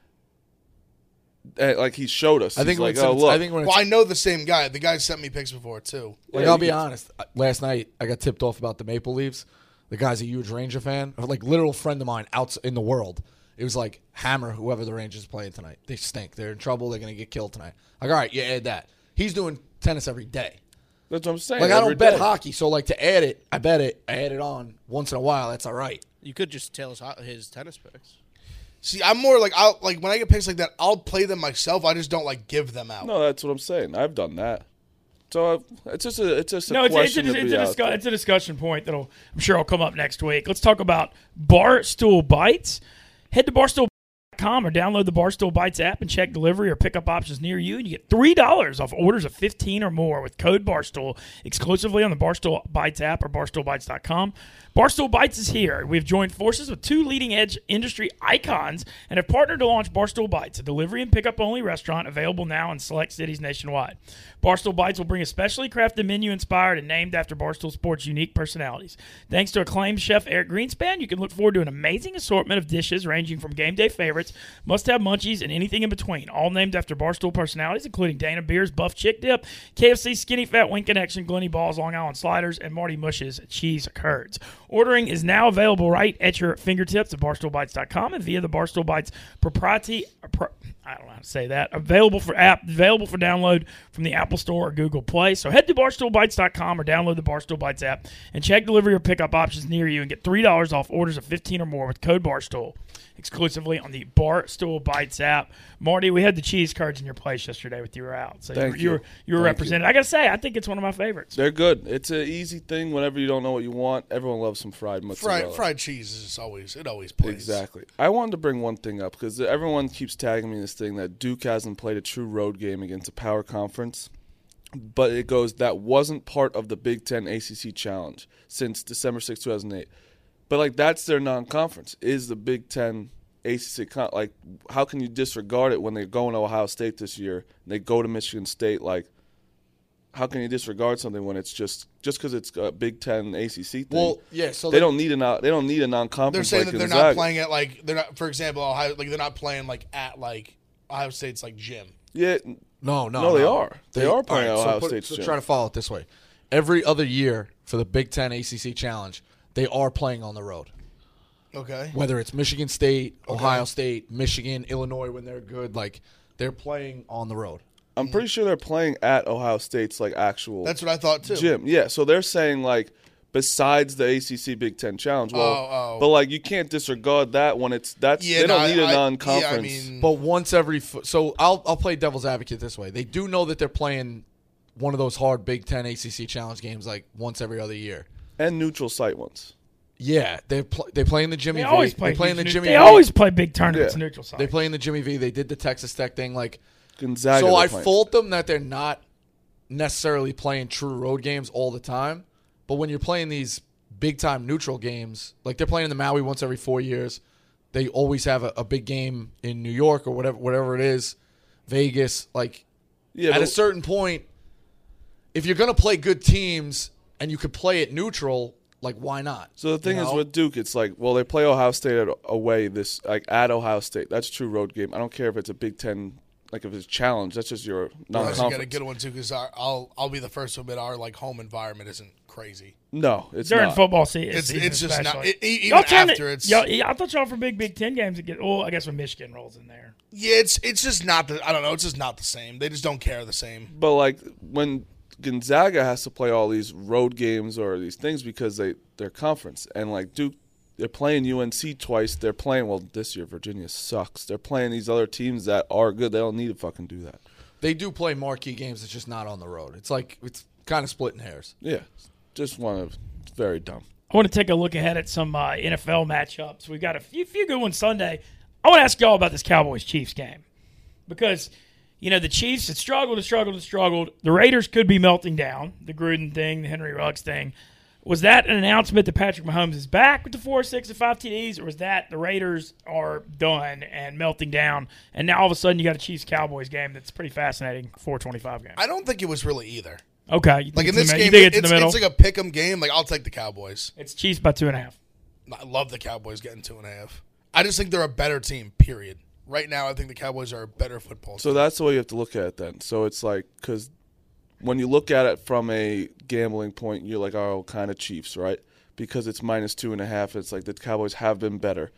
S7: and, like he showed us.
S6: I think
S7: He's
S6: when
S7: like,
S6: it's,
S7: oh look,
S6: I think when it's,
S5: Well, I know the same guy. The guy sent me pics before too.
S6: like
S7: Yeah,
S6: I'll
S7: you
S6: be
S7: can-
S6: honest. Last night I got tipped off about the Maple Leafs. The guy's a huge Ranger fan, or like literal friend of mine out in the world. It was like hammer whoever the Rangers playing tonight. They stink. They're in trouble. They're gonna get killed tonight. Like all right, you add that. He's doing tennis every day.
S7: that's what I'm saying.
S6: Like I
S7: every
S6: don't bet
S7: day.
S6: hockey, so like to add it, I bet it. I add it on once in a while. That's all right.
S8: You could just tell us ho- his tennis picks.
S5: See, I'm more like I'll like when I get picks like that, I'll play them myself. I just don't like give them out.
S7: No, that's what I'm saying. I've done that. So I've, it's just a it's just a
S4: No, it's, it's,
S7: question
S4: a,
S7: to
S4: it's,
S7: be
S4: a
S7: out
S4: discu-
S7: there.
S4: it's a discussion point that'll I'm sure will come up next week. Let's talk about Barstool Bites. Head to barstool dot com or download the Barstool Bites app and check delivery or pickup options near you, and you get three dollars off orders of fifteen or more with code Barstool exclusively on the Barstool Bites app or barstool bites dot com. Barstool Bites is here. We've joined forces with two leading-edge industry icons and have partnered to launch Barstool Bites, a delivery and pickup-only restaurant available now in select cities nationwide. Barstool Bites will bring a specially crafted menu inspired and named after Barstool Sports' unique personalities. Thanks to acclaimed chef Eric Greenspan, you can look forward to an amazing assortment of dishes ranging from game day favorites, must-have munchies, and anything in between, all named after Barstool personalities, including Dana Beers Buff Chick Dip, K F C Skinny Fat Wing Connection, Glenny Balls Long Island Sliders, and Marty Mush's Cheese Curds. Ordering is now available right at your fingertips at barstool bites dot com and via the Barstool Bites proprietary, pro, I don't know how to say that, available for app, available for download from the Apple Store or Google Play. So head to barstool bites dot com or download the Barstool Bites app and check delivery or pickup options near you and get three dollars off orders of fifteen or more with code Barstool exclusively on the Barstool Bites app. Marty, we had the cheese curds in your place yesterday with you were out. So
S7: Thank
S4: you,
S7: you.
S4: were you were
S7: Thank
S4: represented. I got to say, I think it's one of my favorites.
S7: They're good. It's an easy thing whenever you don't know what you want. Everyone loves some fried mozzarella.
S5: fried fried cheese is always it always plays.
S7: Exactly. I wanted to bring one thing up because everyone keeps tagging me in this thing that Duke hasn't played a true road game against a power conference. But it goes, that wasn't part of the Big Ten A C C Challenge since December sixth, two thousand eight. But, like, that's their non-conference, is the Big Ten A C C. Con- like, how can you disregard it when they're going to Ohio State this year and they go to Michigan State? Like, how can you disregard something when it's just just because it's a Big Ten A C C thing?
S6: Well, yeah. So
S7: they don't need a non- they don't need a non-conference.
S5: They're saying
S7: like
S5: that they're
S7: Gonzaga.
S5: not playing at like they're not. For example, Ohio like they're not playing like at like Ohio State's like gym.
S7: Yeah,
S6: No, no,
S7: No, they are. They are playing
S6: all right,
S7: Ohio
S6: so put-
S7: State's
S6: So
S7: gym.
S6: try to follow it this way. Every other year for the Big Ten A C C Challenge, they are playing on the road.
S5: Okay.
S6: Whether it's Michigan State, Ohio State, Michigan, Illinois, when they're good, like they're playing on the road.
S7: I'm pretty sure they're playing at Ohio State's like actual
S5: That's what I thought too.
S7: gym. Yeah, so they're saying like besides the A C C Big Ten Challenge. Well,
S5: Oh, oh.
S7: but like you can't disregard that when it's that's
S5: Yeah,
S7: they don't
S5: no,
S7: need a
S5: I- I-
S7: non-conference.
S5: Yeah, I mean,
S6: But once every f- so I'll I'll play devil's advocate this way. They do know that they're playing one of those hard Big Ten A C C Challenge games like once every other year.
S7: and neutral site ones.
S6: Yeah, they pl- they play in the Jimmy
S4: They
S6: V.
S4: always play.
S6: they play in the
S4: huge-
S6: Jimmy
S4: They
S6: V.
S4: always play big tournaments
S7: Yeah.
S4: neutral side.
S6: They play in the Jimmy V. They did the Texas Tech thing. Like
S7: Gonzaga.
S6: so,
S7: they're
S6: I
S7: playing.
S6: fault them that they're not necessarily playing true road games all the time. But when you're playing these big time neutral games, like they're playing in the Maui once every four years, they always have a, a big game in New York or whatever whatever it is, Vegas. Like
S7: Yeah,
S6: at
S7: but
S6: a certain point, if you're going to play good teams and you could play it neutral, like, why not?
S7: So the thing
S6: You
S7: is
S6: know?
S7: with Duke, it's like, well, they play Ohio State at, away this like at Ohio State. That's a true road game. I don't care if it's a Big Ten, like if it's a challenge. That's just your
S5: Unless you got a
S7: non-conference.
S5: good one too, because I'll I'll be the first to admit our like home environment isn't crazy.
S7: No, it's
S4: During
S7: not.
S4: football season,
S5: It's it's just not.
S4: especially.
S5: It, e-
S4: Y'all
S5: even
S4: turn it-
S5: after it's
S4: y'all- yeah, I thought y'all for big Big Ten games to get. Oh, I guess when Michigan rolls in there.
S5: yeah, it's it's just not the. I don't know. It's just not the same. They just don't care the same.
S7: But like when Gonzaga has to play all these road games or these things because they their conference, and like Duke, they're playing U N C twice. They're playing well this year. Virginia sucks. They're playing these other teams that are good. They don't need to fucking do that.
S6: They do play marquee games. It's just not on the road. It's like it's kind of splitting hairs.
S7: Yeah, just one of it's very dumb.
S4: I want to take a look ahead at some uh, N F L matchups. We've got a few, few good ones Sunday. I want to ask y'all about this Cowboys-Chiefs game because, you know, the Chiefs had struggled and struggled and struggled. The Raiders could be melting down, the Gruden thing, the Henry Ruggs thing. Was that an announcement that Patrick Mahomes is back with the four six and five T Ds, or was that the Raiders are done and melting down, and now all of a sudden you got a Chiefs-Cowboys game that's pretty fascinating, four twenty-five game?
S5: I don't think it was really either.
S4: Okay. You think
S5: Like in
S4: it's
S5: this
S4: the,
S5: game,
S4: you think it's,
S5: it's,
S4: in the middle?
S5: it's like a pick 'em game. Like I'll take the Cowboys.
S4: It's Chiefs by two and a half.
S5: I love the Cowboys getting two and a half. I just think they're a better team. Period. Right now, I think the Cowboys are a better football team.
S7: So that's the way you have to look at it then. So it's like because when you look at it from a gambling point, you're like, oh, kind of Chiefs, right? Because it's minus two and a half. It's like the Cowboys have been better.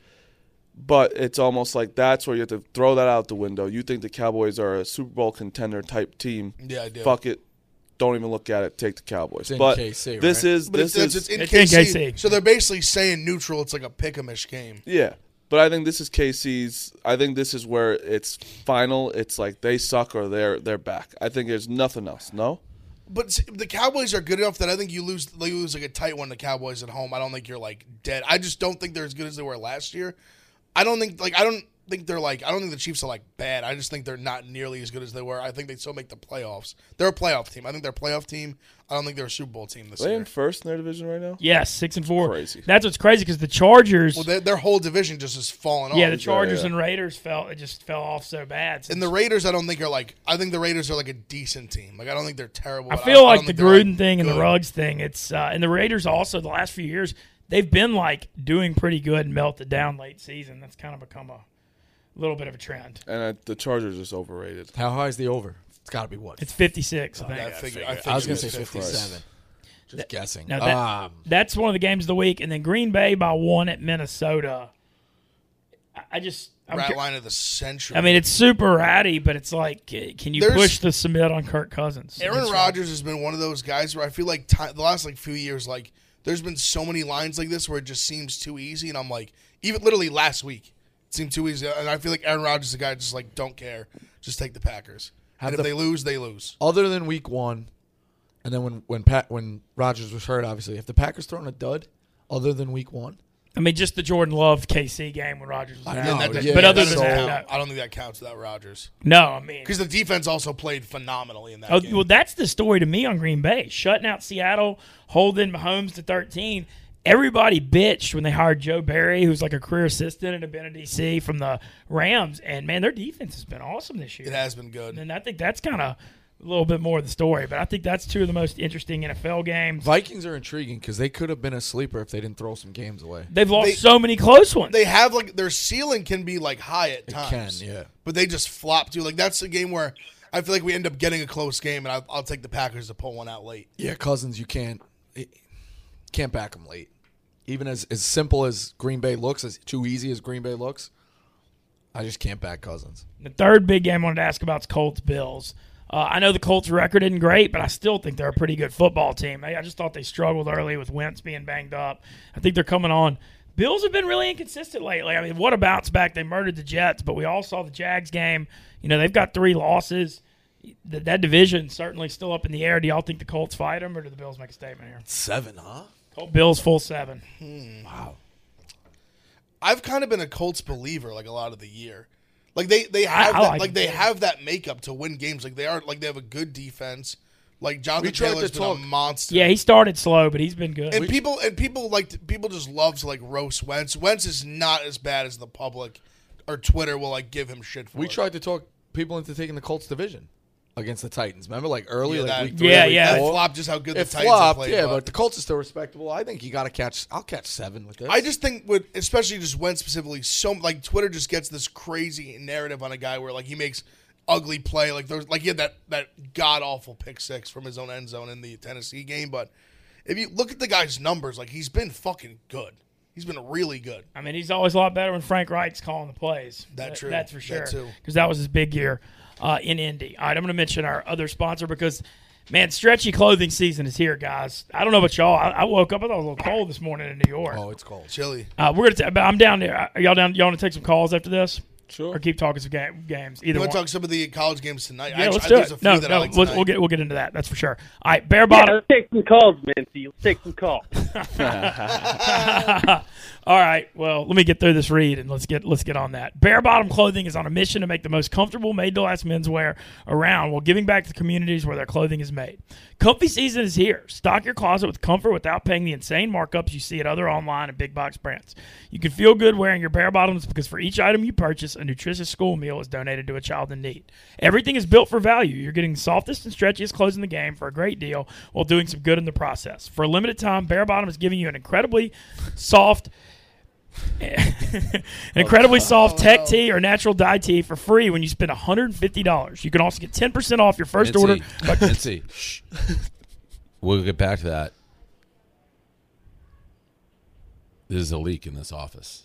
S7: But it's almost like that's where you have to throw that out the window. You think the Cowboys are a Super Bowl contender type team.
S5: Yeah, I do.
S7: Fuck it. Don't even look at it. Take the Cowboys.
S6: It's in
S7: but
S6: K C,
S7: this
S6: right?
S7: is
S5: But
S7: this
S5: it's,
S7: is
S5: it's, in,
S4: It's in
S5: K C,
S4: K C.
S5: So they're basically saying neutral. It's like a pick-em-ish game.
S7: yeah. But I think this is K C's. I think this is where it's final. It's like they suck or they're they're back. I think there's nothing else. No.
S5: But see, the Cowboys are good enough that I think you lose. You lose like a tight one. The Cowboys at home. I don't think you're like dead. I just don't think they're as good as they were last year. I don't think like I don't think they're like I don't think the Chiefs are like bad. I just think they're not nearly as good as they were. I think they still make the playoffs. They're a playoff team. I think they're a playoff team. I don't think they're a Super Bowl team this
S7: Are they
S5: year.
S7: in first in their division right now?
S4: Yes, six and four.
S7: Crazy.
S4: That's what's crazy because the Chargers.
S5: Well, their, their whole division just has fallen
S4: yeah,
S5: off.
S4: the Chargers
S7: yeah.
S4: and Raiders fell. It just fell off so bad.
S5: And the Raiders, I don't think are like. I think the Raiders are like a decent team. Like I don't think they're terrible.
S4: I
S5: but
S4: feel
S5: don't- I
S4: like
S5: don't
S4: the
S5: think they're,
S4: Gruden thing and the
S5: good.
S4: Ruggs thing. It's uh, and the Raiders also the last few years they've been like doing pretty good and melted down late season. That's kind of become a little bit of a trend.
S7: And uh, the Chargers is overrated.
S6: How high is the over? It's got to be what?
S4: It's fifty-six. I think.
S5: Yeah, I figure. I,
S6: I was
S5: going
S6: going
S5: to
S6: to say fifty-seven. Just guessing.
S4: Now that,
S6: um,
S4: that's one of the games of the week, and then Green Bay by one at Minnesota. I, I just. I'm
S5: Rat
S4: cu-
S5: line of the century.
S4: I mean, it's super ratty, but it's like, uh, can you
S5: There's-
S4: push the submit on Kirk Cousins?
S5: Aaron
S4: It's-
S5: Rodgers has been one of those guys where I feel like ti the last like few years, like there's been so many lines like this where it just seems too easy, and I'm like, even literally last week, it seemed too easy, and I feel like Aaron Rodgers is a guy just like don't care, just take the Packers,
S6: Have
S5: and if
S6: the-
S5: they lose, they lose.
S6: other than week one, and then when when Pat when Rodgers was hurt, obviously, if the Packers thrown a dud, other than week one,
S4: I mean, just the Jordan Love K C game when Rodgers was
S6: I
S4: out.
S6: know,
S5: And that doesn't-
S6: yeah,
S4: but
S5: that
S4: other
S5: doesn't
S4: than
S5: count.
S4: that,
S5: I don't think that counts without Rodgers
S4: no, I mean,
S5: because the defense also played phenomenally in that
S4: oh,
S5: game.
S4: well, that's the story to me on Green Bay, shutting out Seattle, holding Mahomes to thirteen. Everybody bitched when they hired Joe Barry, who's like a career assistant and had been a D C from the Rams, and man, their defense has been awesome this year.
S5: It has been good.
S4: And I think that's kind of a little bit more of the story, but I think that's two of the most interesting N F L games.
S6: Vikings are intriguing because they could have been a sleeper if they didn't throw some games away.
S4: They've lost
S5: They-
S4: so many close ones.
S5: They have like their ceiling can be like high at
S6: It
S5: times.
S6: can, yeah.
S5: But they just flop too. Like that's a game where I feel like we end up getting a close game, and I'll, I'll take the Packers to pull one out late.
S6: Yeah, Cousins, you can't can't back them late. Even as, as simple as Green Bay looks, as too easy as Green Bay looks, I just can't back Cousins.
S4: The third big game I wanted to ask about is Colts-Bills. Uh, I know the Colts' record isn't great, but I still think they're a pretty good football team. I I just thought they struggled early with Wentz being banged up. I think they're coming on. Bills have been really inconsistent lately. I mean, what a bounce back. They murdered the Jets, but we all saw the Jags game. You know, they've got three losses. That, that division certainly still up in the air. Do y'all think the Colts fight them, or do the Bills make a statement here?
S6: Seven, huh?
S4: Colt Bills full seven.
S6: Wow.
S5: I've kind of been a Colts believer like a lot of the year. Like they they have
S4: I- I
S5: that,
S4: like
S5: like
S4: it,
S5: they
S4: too.
S5: have that makeup to win games. Like they are like they have a good defense. Like Jonathan
S6: We tried
S5: Taylor's
S6: to
S5: been
S6: talk-
S5: a monster.
S4: Yeah, he started slow, but he's been good.
S5: and people and people like to- people just love to like roast Wentz. Wentz is not as bad as the public or Twitter will like give him shit for.
S6: We
S5: it.
S6: tried to talk people into taking the Colts division. against the Titans. Remember, like early,
S5: Yeah,
S6: like
S5: that-
S6: week three,
S4: Yeah,
S6: week
S4: yeah.
S5: That
S6: four?
S5: flopped just how good the
S6: It
S5: Titans have
S6: flopped,
S5: played.
S6: yeah,
S5: but
S6: but the Colts are still respectable. I think you got to catch. I'll catch seven with this.
S5: I just think with especially just Wentz specifically, so like Twitter just gets this crazy narrative on a guy where like he makes ugly play, like there's like he had that that god awful pick six from his own end zone in the Tennessee game. But if you look at the guy's numbers, like he's been fucking good. He's been really good.
S4: I mean, he's always a lot better when Frank Wright's calling the plays.
S5: That true.
S4: That's for
S5: That
S4: sure.
S5: too.
S4: Because that was his big year uh, in Indy. All right, I'm going to mention our other sponsor because, man, stretchy clothing season is here, guys. I don't know about y'all. I, I woke up, I thought it was a little cold this morning in New York.
S6: Oh, it's cold.
S5: Chilly.
S4: Uh, we're gonna. T- I'm down there. Are y'all down? Y'all want to take some calls after this?
S7: Sure.
S4: Or keep talking some ga- games? Either
S5: You
S4: one.
S5: want to talk some of the college games tonight?
S4: Yeah,
S5: Actually,
S4: let's
S5: I-
S4: do
S5: there's
S4: it.
S5: a few
S4: No,
S5: that I
S4: no,
S5: like
S4: we'll,
S5: tonight.
S4: we'll get we'll get into that. That's for sure. All right, bare
S9: Yeah,
S4: bottom.
S9: let's take some calls, Mincy. Let's take some calls.
S4: All right. Well, let me get through this read and let's get let's get on that. Bare Bottom Clothing is on a mission to make the most comfortable, made-to-last menswear around while giving back to the communities where their clothing is made. Comfy season is here. Stock your closet with comfort without paying the insane markups you see at other online and big box brands. You can feel good wearing your bare bottoms because for each item you purchase, a nutritious school meal is donated to a child in need. Everything is built for value. You're getting the softest and stretchiest clothes in the game for a great deal while doing some good in the process. For a limited time, Bare Bottom is giving you an incredibly soft an incredibly soft tech tee or natural dye tee for free when you spend one hundred fifty dollars. You can also get ten percent off your first
S10: Mincy,
S4: order. But
S10: Mincy, shh. We'll get back to that. There's a leak in this office.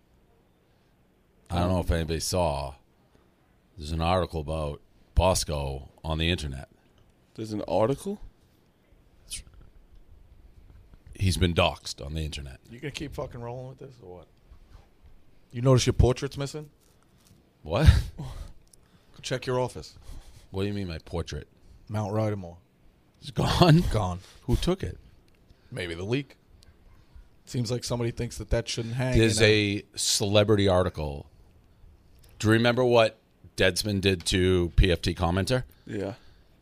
S10: I don't know if anybody saw. There's an article about Bosco on the internet.
S7: There's an article?
S10: He's been doxxed on the internet.
S6: You gonna keep fucking rolling with this or what? You notice your portrait's missing?
S10: What?
S6: Go check your office.
S10: What do you mean my portrait?
S6: Mount Rushmore.
S10: It's gone?
S6: Gone.
S10: Who took it?
S6: Maybe the leak. Seems like somebody thinks that that shouldn't hang.
S10: There's
S6: in a,
S10: a celebrity article. Do you remember what Deadspin did to P F T commenter?
S7: Yeah.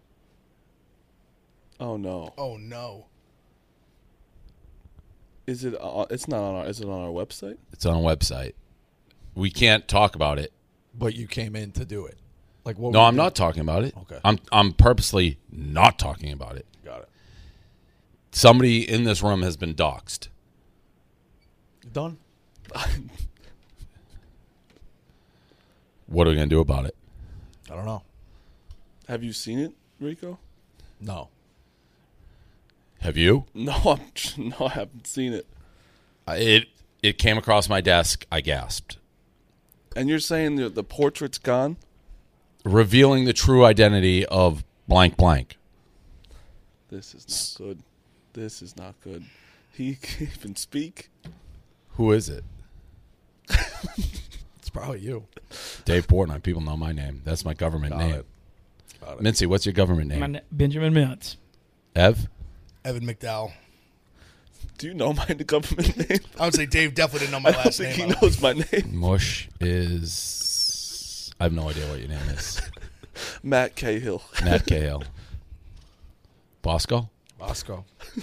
S7: Oh no.
S5: Oh no.
S7: Is it? Uh, it's not on our. Is it on our website?
S10: It's on a website. We can't talk about it.
S6: but you came in to do it. Like what?
S10: No,
S6: were you
S10: I'm
S6: doing?
S10: not talking about it.
S6: Okay.
S10: I'm I'm purposely not talking about it.
S6: Got it.
S10: Somebody in this room has been doxxed.
S6: Done.
S10: What are we going to do about it?
S6: I don't know.
S7: Have you seen it, Rico?
S6: No.
S10: Have you?
S7: No, I'm, no, I haven't seen it.
S10: Uh, It it came across my desk. I gasped.
S7: And you're saying the the portrait's gone?
S10: Revealing the true identity of blank blank.
S7: This is not good. This is not good. He can't even speak.
S10: Who is it?
S6: It's probably you.
S10: Dave Portnoy. People know my name. That's my government
S6: Got
S10: name.
S6: it. Got it.
S10: Mincy, what's your government
S4: My
S10: name?
S4: na- Benjamin Mintz.
S10: Ev?
S5: Evan McDowell.
S7: Do you know my government name?
S5: I would say Dave definitely didn't know my
S7: I don't
S5: last
S7: think
S5: name.
S7: he knows my name.
S10: Mush is... I have no idea what your name is.
S7: Matt Cahill.
S10: Matt Cahill. Bosco?
S6: Bosco.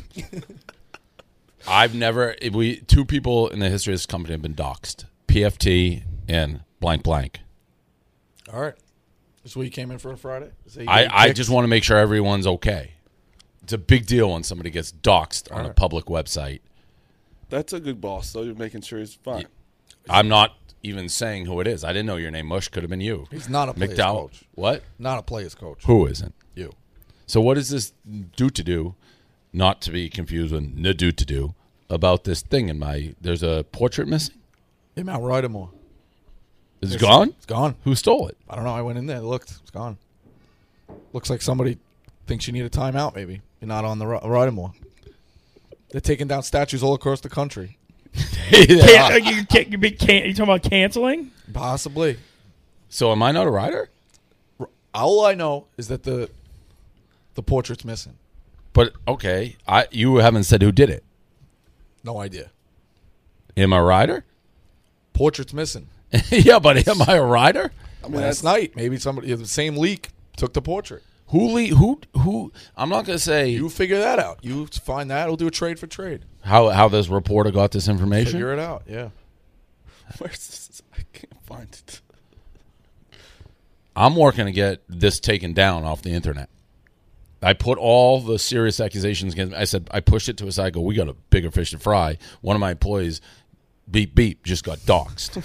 S10: I've never... We Two people in the history of this company have been doxxed. P F T and blank blank.
S6: All right. This is what you came in for on Friday? Is that you
S10: I,
S6: getting
S10: I
S6: kicked?
S10: just want to make sure everyone's okay. It's a big deal when somebody gets doxxed on a
S6: right.
S10: public website.
S7: That's a good boss, though. You're making sure he's fine.
S10: I'm not even saying who it is. I didn't know your name. Mush could have been you.
S6: He's not a player's
S10: McDowell.
S6: coach.
S10: What?
S6: Not a player's coach.
S10: Who isn't?
S6: You.
S10: So what does this do to do? Not to be confused with no do to do about this thing in my. There's a portrait missing.
S6: In Mount Rushmore.
S10: Is it gone?
S6: It's gone.
S10: Who stole it?
S6: I don't know. I went in there. Looked. It's gone. Looks like somebody thinks you need a timeout, maybe. You're not on the Ru- Rushmore. They're taking down statues all across the country.
S4: Can't, uh, you can't, you be, can't, you talking about canceling?
S6: Possibly.
S10: So am I not a writer?
S6: All I know is that the the portrait's missing.
S10: But okay, I you haven't said who did it.
S6: No idea.
S10: Am I a writer?
S6: Portrait's missing.
S10: Yeah, but am I a writer?
S7: I mean,
S6: Last
S7: that's,
S6: night, maybe somebody the same leak took the portrait.
S10: Who le- who who? I'm not gonna say
S6: You figure that out. You find that. We'll do a trade for trade.
S10: how how this reporter got this information.
S6: Figure it out. Yeah.
S7: where's this? I can't find it.
S10: I'm working to get this taken down off the internet. I put all the serious accusations against me. I said, I pushed it to a side. I go, we got a bigger fish to fry. One of my employees, beep, beep, just got doxxed.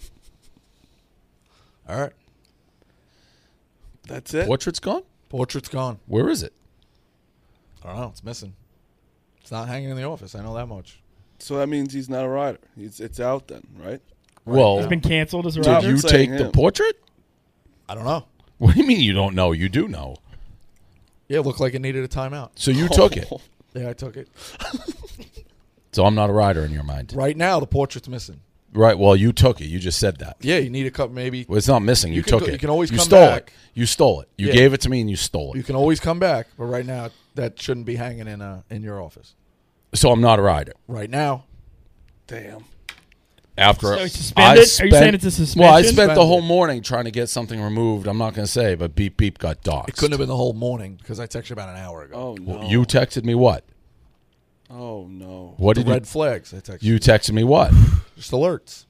S6: All right.
S7: That's it.
S10: Portrait's gone?
S6: Portrait's gone.
S10: Where is it?
S6: I don't know. It's missing. It's not hanging in the office. I know that much.
S7: So that means he's not a rider. He's it's out then, right?
S10: Well,
S4: It's been canceled as a
S10: did
S4: rider.
S10: you
S7: saying
S10: take the
S7: him.
S10: portrait?
S6: I don't know.
S10: What do you mean you don't know? You do know.
S6: Yeah, it looked like it needed a timeout.
S10: So you took it.
S6: Yeah, I took it.
S10: So I'm not a rider in your mind.
S6: Right now, the portrait's missing.
S10: Right. Well, you took it. You just said that.
S6: Yeah, you need a cup maybe.
S10: Well, it's not missing. You,
S6: You can
S10: took
S6: go-
S10: it.
S6: you can always
S10: you
S6: come
S10: stole
S6: back.
S10: it. You stole it. You
S6: Yeah.
S10: gave it to me and you stole
S6: You
S10: it.
S6: can always come back, but right now, that shouldn't be hanging in uh, in your office.
S10: So I'm not a rider.
S6: Right now,
S7: Damn.
S10: After
S4: So
S10: I
S4: it's suspended? Are you
S10: spent-
S4: saying it's a suspension?
S10: Well, I spent the
S6: Suspended.
S10: whole morning trying to get something removed. I'm not going to say, but beep beep got doxxed.
S6: it couldn't have been the whole morning because I texted you about an hour ago.
S7: Oh no.
S10: You texted me what?
S7: Oh no.
S10: What
S6: the
S10: did
S6: red
S10: you?
S6: flags. I texted
S10: You texted me what?
S6: just alerts.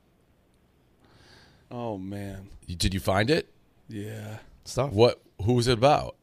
S7: Oh man.
S10: You- Did you find it?
S7: Yeah.
S6: Stuff.
S10: What? Who was it about?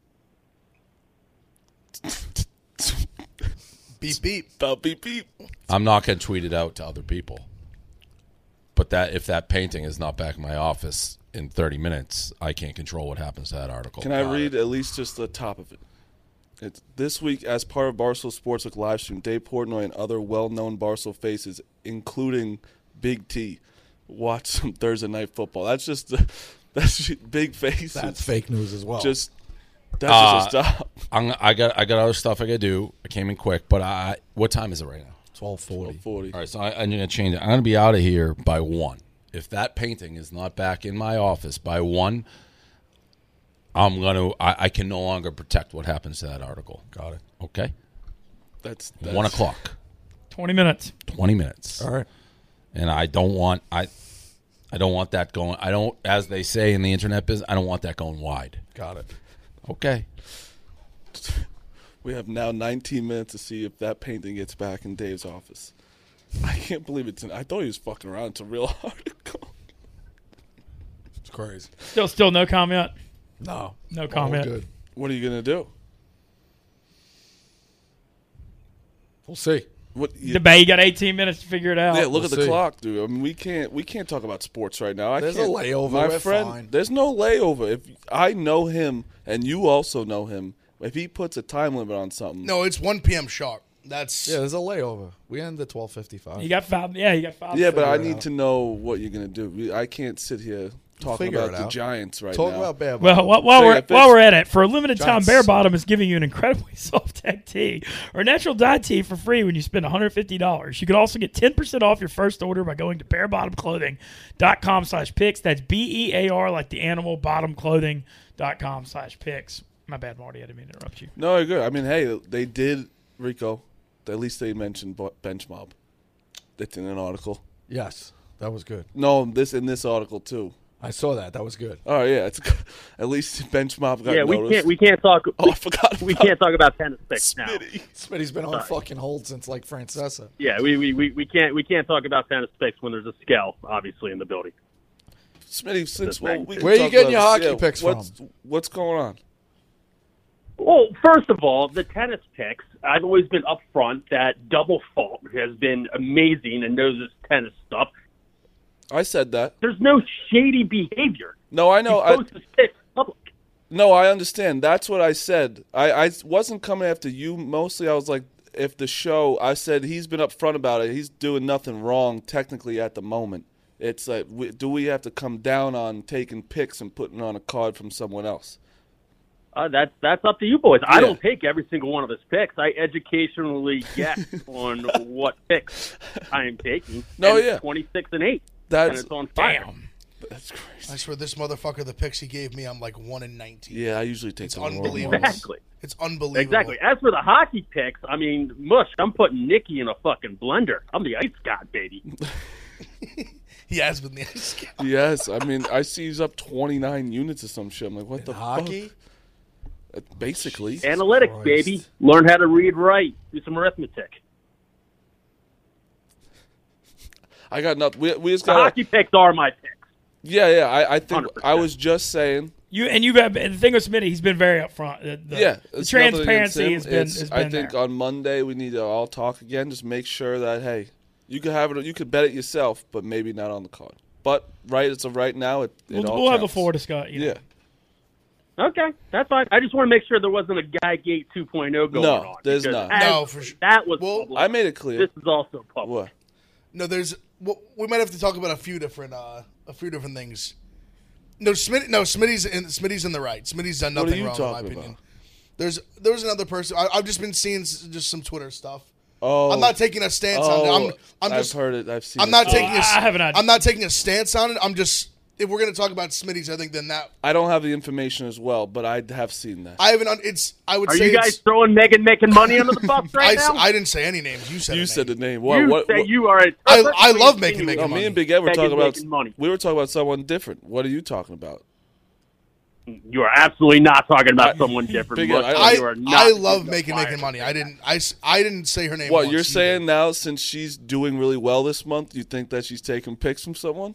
S5: Beep beep.
S7: About beep beep.
S10: I'm not going to tweet it out to other people. But that if that painting is not back in my office in thirty minutes, I can't control what happens to that article.
S7: Can I
S10: Got
S7: read
S10: it.
S7: at least just the top of it? It's this week as part of Barstool Sportsbook livestream. Dave Portnoy and other well-known Barstool faces, including Big T, watch some Thursday Night Football. That's just that's just big faces.
S6: That's fake news as well.
S7: Just that's
S10: Uh,
S7: just a stop.
S10: I'm, I got I got other stuff I got to do. I came in quick, but I. What time is it right now?
S6: twelve forty.
S7: Forty.
S10: All right, so I, I'm going to change it. I'm going to be out of here by one. If that painting is not back in my office by one, I'm going to. I, I can no longer protect what happens to that article.
S6: Got it.
S10: Okay,
S7: That's, that's
S10: one o'clock,
S4: twenty minutes.
S10: twenty minutes,
S6: All right.
S10: and I don't want I. I don't want that going. I don't, as they say in the internet business, I don't want that going wide.
S6: Got it.
S10: Okay.
S7: We have now nineteen minutes to see if that painting gets back in Dave's office. I can't believe it's. I thought he was fucking around. It's a real article.
S6: It's crazy.
S4: Still, still no comment.
S6: No.
S4: No
S6: All
S4: comment.
S6: good.
S7: What are you gonna do?
S6: We'll see.
S7: What? You,
S4: Debate. You got eighteen minutes to figure it out.
S7: yeah, look
S6: We'll
S7: at the
S6: see.
S7: clock, dude. I mean, we can't. We can't talk about sports right now. I
S6: There's a
S7: can't,
S6: layover.
S7: My
S6: We're
S7: friend,
S6: fine.
S7: there's no layover. If I know him and you also know him, if he puts a time limit on something,
S5: No, it's one p.m. sharp. That's
S6: Yeah, there's a layover. We end at twelve fifty-five.
S4: You got five. Yeah, you got five.
S7: yeah, but I
S6: figure it
S7: need
S6: out.
S7: to know what you're gonna do. We- I can't sit here talking
S6: figure
S7: about
S6: it
S7: the
S6: out.
S7: Giants right
S6: Talk
S7: now.
S6: about bad.
S4: Well, while, while
S7: So,
S4: we're
S7: yeah, if
S4: while
S7: it's-
S4: we're at it, for a limited time,
S6: Giants
S4: Bear
S6: suck.
S4: Bottom is giving you an incredibly soft tech tea or natural dye tea for free when you spend one hundred fifty dollars. You can also get ten percent off your first order by going to bear bottom clothing dot com slash picks. That's B E A R like the animal, bottom clothing dot com slash picks. My bad, Marty. I didn't mean to interrupt you.
S7: No, you're good. I mean, hey, they did Rico. At least they mentioned bo- bench mob. That's in an article.
S6: Yes, that was good.
S7: No, this in this article too.
S6: I saw that. That was good.
S7: Oh yeah, it's at least bench mob got
S9: Yeah, we
S7: noticed.
S9: can't we can't talk
S7: Oh, I forgot.
S9: we
S7: about
S9: can't talk about tennis picks now.
S7: Smitty.
S6: Smitty's been on
S9: Sorry.
S6: fucking hold since like Francesa.
S9: Yeah, we, we, we, we can't we can't talk about tennis picks when there's a scale obviously in the building.
S7: Smitty, since
S9: Just
S7: well,
S9: saying.
S7: we can
S6: Where you
S7: talk
S6: getting
S7: about
S6: your
S7: this.
S6: hockey picks
S7: what's,
S6: from?
S7: What's going on?
S9: Well, first of all, the tennis picks, I've always been upfront that Double Fault has been amazing and knows his tennis stuff.
S7: I said that.
S9: There's no shady behavior.
S7: No, I know.
S9: He
S7: I,
S9: posts his picks public.
S7: no, I understand. That's what I said. I, I wasn't coming after you. Mostly, I was like, if the show, I said he's been upfront about it. He's doing nothing wrong technically at the moment. It's like, we, do we have to come down on taking picks and putting on a card from someone else?
S9: Uh, that's that's up to you boys. I
S7: Yeah.
S9: don't take every single one of his picks. I educationally guess on what picks I am taking.
S7: No,
S9: And it's
S7: yeah.
S9: twenty-six and eight.
S7: That's
S9: and it's on fire.
S4: Damn.
S7: that's crazy.
S5: I swear this motherfucker. The picks he gave me, I'm like one in nineteen.
S7: Yeah, I usually take
S5: It's
S7: the wrong
S5: unbelievable.
S7: ones.
S9: Exactly.
S5: It's unbelievable.
S9: Exactly. As for the hockey picks, I mean, mush. I'm putting Nikki in a fucking blender. I'm the ice god, baby.
S5: He has been the ice guy.
S7: Yes, I mean, I see he's up twenty-nine units or some shit. I'm like, what the
S6: Hockey?
S7: fuck? Uh, Basically.
S9: Analytics,
S6: Christ.
S9: baby. Learn how to read right. Do some arithmetic.
S7: I got nothing. We, we just
S9: The
S7: got
S9: hockey picks are my picks.
S7: Yeah, yeah. I, I think
S9: one hundred percent.
S7: I was just saying.
S4: You and you got the thing with Smitty. He's been very upfront. The, the,
S7: yeah,
S4: the
S7: it's nothing against
S4: transparency
S7: him.
S4: has been.
S7: It's-
S4: Has been
S7: I think
S4: there.
S7: on Monday we need to all talk again. Just make sure that hey, you could have it. You could bet it yourself, but maybe not on the card. But right, it's a right now. It, it
S4: We'll,
S7: all
S4: we'll have the
S7: counts.
S4: floor discuss. You know.
S7: Yeah.
S9: Okay, that's fine. I just want to make sure there wasn't a Guy Gate two point oh going
S7: No,
S9: on.
S7: there's
S9: because
S7: not.
S9: as
S5: No, for sure.
S9: That was
S5: Well,
S9: public.
S7: I made it clear.
S9: This is also public.
S7: What?
S5: No, there's. Well, we might have to talk about a few different, uh, a few different things. No, Smitty. No, Smitty's in. Smitty's in the right. Smitty's done
S7: What are
S5: nothing
S7: you
S5: wrong, in my
S7: talking
S5: opinion.
S7: about?
S5: There's, there was another person. I, I've just been seeing s- just some Twitter stuff.
S7: Oh,
S5: I'm not taking a stance
S7: oh,
S5: on it. I'm, I'm
S7: I've
S5: just.
S7: heard it. I've seen.
S5: I'm
S7: it.
S5: not
S4: Oh,
S5: taking. A,
S4: I have an idea.
S5: I'm not taking a stance on it. I'm just. If we're gonna talk about Smitty's, I think then that
S7: I don't have the information as well, but I have seen that.
S5: I haven't. un- It's. I would
S9: Are
S5: say
S9: you guys
S5: it's,
S9: throwing Megan making money under the bus
S5: I,
S9: right
S5: s-
S9: now?
S5: I didn't say any names. You said.
S7: you
S5: a
S7: said
S5: name.
S7: the name. What?
S9: you
S7: what,
S9: say
S7: what-
S9: you are. A,
S5: I- I love making-
S9: insinuating
S5: making
S7: No,
S5: money.
S7: me and Big Ed were
S9: Megan
S7: talking about.
S9: making money.
S7: We were talking about someone different. What are you talking about?
S9: You are absolutely not talking about someone different.
S7: Big
S9: Look,
S7: Ed,
S5: I,
S9: you are not
S5: I love
S9: the
S5: making
S9: fire
S5: making money. I
S9: today.
S5: didn't. I, s- I didn't say her name.
S7: What
S5: once
S7: you're
S5: either.
S7: saying now? Since she's doing really well this month, you think that she's taking picks from someone?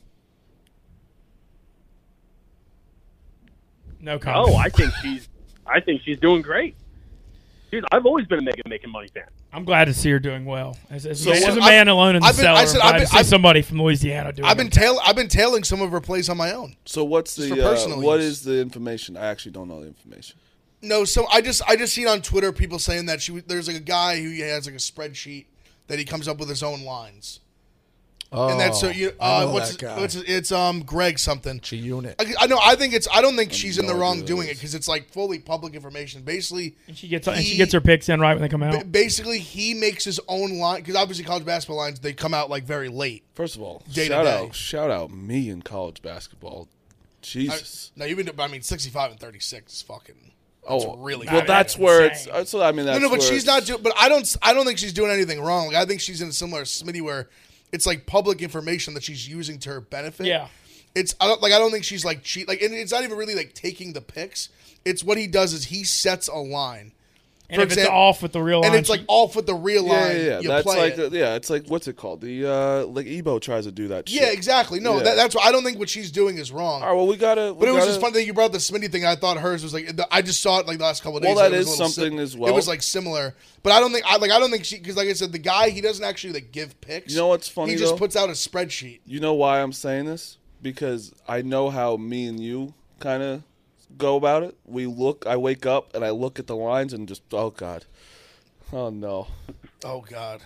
S4: No comment.
S9: Oh, I think she's. I think she's doing great. Dude, I've always been a Megan making money fan.
S4: I'm glad to see her doing well. As, as,
S5: So
S4: a, man,
S5: what-
S4: as a man
S5: I've-
S4: alone in the
S5: I've been-
S4: cellar,
S5: I
S4: I'm
S5: said,
S4: glad
S5: I've
S4: to
S5: been-
S4: see
S5: I've-
S4: somebody from Louisiana doing.
S5: I've been
S4: it.
S5: tail. I've been tailing some of her plays on my own.
S7: So what's
S5: Just
S7: the
S5: for
S7: uh,
S5: personal
S7: what
S5: use.
S7: is the information? I actually don't know the information.
S5: No, so I just I just seen on Twitter people saying that she was- there's like a guy who has like a spreadsheet that he comes up with his own lines,
S6: Oh,
S5: and that's so you.
S6: I
S5: Uh,
S6: know
S5: what's
S6: that guy.
S5: what's it's um Greg something.
S6: G Unit.
S5: I, I know. I think it's. I don't think she's in the
S7: no
S5: wrong
S7: idea what
S5: doing
S7: it
S5: it
S7: is.
S5: because it's like fully public information. Basically,
S4: And she gets and she
S5: he-
S4: gets her picks in right when they come out.
S5: ba- basically he makes his own line because obviously college basketball lines they come out like very late.
S7: First of all,
S5: Day to
S7: shout
S5: day.
S7: out, shout out me in college basketball. Jesus.
S5: No, you've been. I mean, sixty-five and thirty-six is fucking. That's
S7: oh,
S5: really
S7: well.
S5: good.
S7: That's
S4: That's
S7: where it's.
S4: insane.
S7: That's what I mean. That's
S5: no, no, but
S7: where
S5: she's
S7: it's-
S5: not doing. But I don't. I don't think she's doing anything wrong. Like, I think she's in a similar Smitty where it's like public information that she's using to her benefit.
S4: Yeah.
S5: It's I don't, like I don't think she's like cheat. Like, and it's not even really like taking the picks. It's what he does is he sets a line,
S4: And
S5: for
S4: if it's
S5: example-
S4: off with the real line,
S5: and it's like off with the real
S7: Yeah,
S5: line.
S7: yeah, yeah.
S5: You
S7: That's
S5: play
S7: like,
S5: it.
S7: uh, yeah, it's like what's it called? The uh, like Ebo tries to do that. Shit.
S5: Yeah, exactly. No,
S7: Yeah.
S5: that, that's why I don't think what she's doing is wrong.
S7: All right, well, we gotta. We
S5: But it was
S7: gotta,
S5: just funny that you brought the Smitty thing. I thought hers was like I just saw it like the last couple of days.
S7: Well, that
S5: and it was
S7: is
S5: a little
S7: something
S5: sim-
S7: as well.
S5: It was like similar, but I don't think I like I don't think she because like I said, the guy he doesn't actually like give picks.
S7: You know what's funny,
S5: He just
S7: though?
S5: puts out a spreadsheet.
S7: You know why I'm saying this? Because I know how me and you kind of go about it. We look. I wake up and I look at the lines and just oh god, oh no.
S5: Oh God.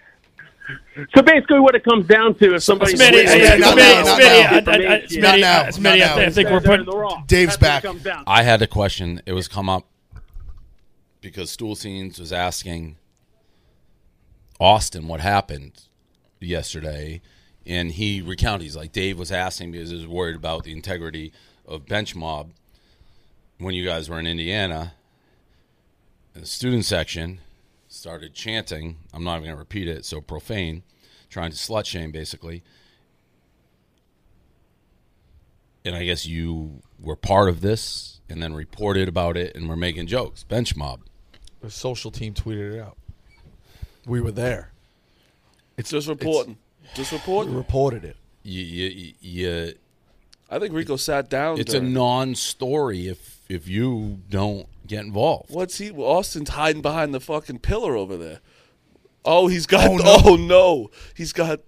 S9: So basically, what it comes down to is somebody.
S4: Smitty,
S5: Smitty,
S4: yeah,
S5: not
S4: Smitty,
S5: now, not
S4: Smitty,
S5: now.
S4: I- I- I-
S9: Information.
S5: Not
S4: Smitty,
S5: now,
S4: uh,
S5: not
S4: Smitty, I
S5: now.
S4: thi- I think we're
S9: They're in
S4: putting.
S9: the wrong.
S5: Dave's
S9: That's what it
S5: back.
S9: comes down to.
S10: I had a question. It was come up because Stool Scenes was asking Austin what happened yesterday, and he recounted. He's like, Dave was asking because he was worried about the integrity of Bench Mob when you guys were in Indiana. The student section started chanting. I'm not even going to repeat it. So profane, trying to slut shame basically. And I guess you were part of this and then reported about it and were making jokes. Bench Mob.
S6: The social team tweeted it out. We were there.
S7: It's just reporting. Just
S6: We
S7: reporting.
S6: reported it.
S10: You, you, you,
S7: I think Rico sat down.
S10: it's a
S7: during-
S10: non-story if if you don't get involved.
S7: What's he? Austin's hiding behind the fucking pillar over there. Oh, he's got.
S5: Oh,
S7: Oh
S5: no.
S7: no, he's got.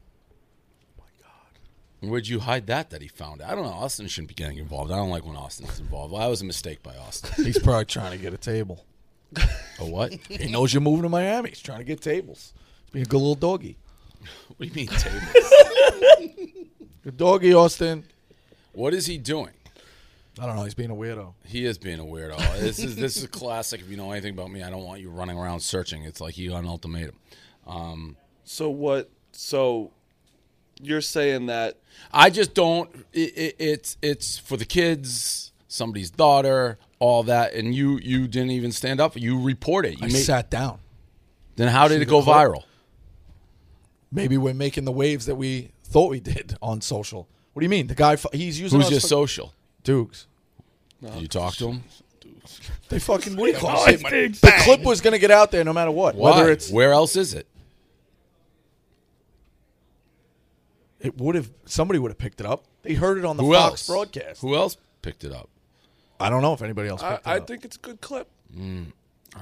S10: Where'd you hide that that he found? I don't know. Austin shouldn't be getting involved. I don't like when Austin's involved. Well, that was a mistake by Austin.
S6: He's probably trying to get a table.
S10: A what?
S6: He knows you're moving to Miami. He's trying to get tables. He's being a good little doggy.
S10: What do you mean tables?
S6: Good doggy, Austin.
S10: What is he doing?
S6: I don't know. He's being a weirdo.
S10: He is being a weirdo. This is this is a classic. If you know anything about me, I don't want you running around searching. It's like he got an ultimatum. Um,
S7: So what? So you're saying that?
S10: I just don't. It, it, it's it's for the kids, somebody's daughter, all that, and you you didn't even stand up. You report it. You
S6: I
S10: made,
S6: sat down.
S10: then how did
S6: See
S10: it
S6: the
S10: go
S6: clip?
S10: viral?
S6: Maybe we're making the waves that we thought we did on social. What do you mean? The guy, fu- he's using
S10: Who's
S6: us
S10: just
S6: for-
S10: social?
S6: Dukes.
S10: Did you talk to him?
S6: They fucking, what do you call
S4: Oh,
S6: it?
S4: it's big.
S6: The clip was going to get out there no matter what.
S10: Why?
S6: Whether it's,
S10: Where else is it?
S6: it would have, somebody would have picked it up. They heard it on the
S10: Who
S6: Fox
S10: else?
S6: broadcast.
S10: Who else picked it up?
S6: I don't know if anybody else
S7: I,
S6: picked it
S7: I
S6: up.
S7: think it's a good clip.
S10: Mm. Oh.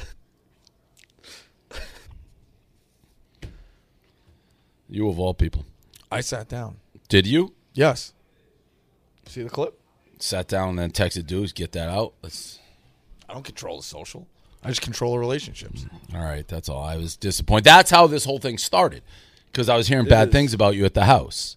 S10: You of all people.
S6: I sat down.
S10: Did you?
S6: Yes. See the clip?
S10: Sat down and then texted dudes, get that out. Let's.
S6: I don't control the social. I just control the relationships.
S10: All right, that's all. I was disappointed. That's how this whole thing started, because I was hearing
S7: It
S10: bad
S7: is.
S10: things about you at the house.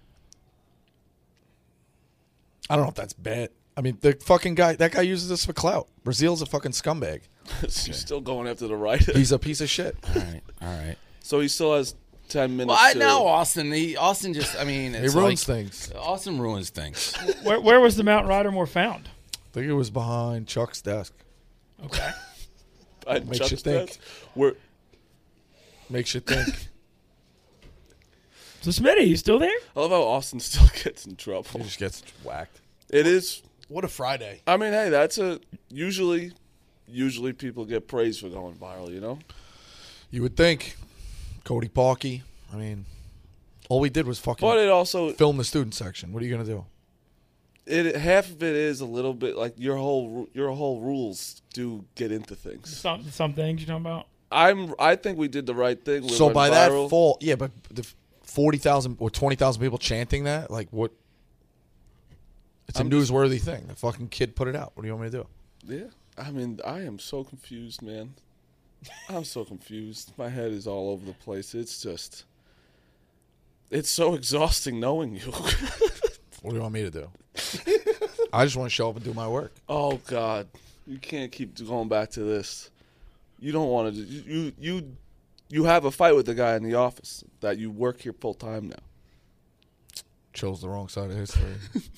S6: I don't know if that's bad. I mean, the fucking guy, that guy uses this for clout. Brazil's a fucking scumbag.
S7: She's still going after the writer.
S6: He's a piece of shit.
S10: All right, all right.
S7: So he still has ten minutes.
S10: Well, I
S7: to-
S10: know Austin. He Austin just. I mean,
S6: He
S10: it's
S6: ruins
S10: like-
S6: things.
S10: Austin ruins things.
S4: Where, where was the Mount Ridermore found?
S6: I think it was behind Chuck's desk.
S4: Okay.
S7: I
S6: Makes
S7: Chuck's
S6: you think.
S7: desk. We're
S6: Makes you think.
S4: So Smitty, you still there?
S7: I love how Austin still gets in trouble.
S6: He just gets whacked.
S7: It is.
S5: What a Friday.
S7: I mean, hey, that's a usually. Usually, people get praised for going viral. You know.
S6: You would think. Cody Parkey. I mean, all we did was fucking
S7: But it also
S6: film the student section. What are you going to do?
S7: it half of it is a little bit like your whole ru- your whole rules do get into things.
S4: Some some things you're talking about.
S7: I'm I think we did the right thing. We
S6: So
S7: went
S6: by
S7: viral.
S6: that fault, yeah, but the forty thousand or twenty thousand people chanting that, like what? It's a
S7: I'm just-
S6: newsworthy thing. The fucking kid put it out. What do you want me to do?
S7: Yeah, I mean, I am so confused, man. I'm so confused. My head is all over the place. It's just, it's so exhausting knowing you.
S6: What do you want me to do? I just want to show up and do my work.
S7: Oh God, you can't keep going back to this. You don't want to. You you you have a fight with the guy in the office that you work here full time now.
S6: Chose the wrong side of history.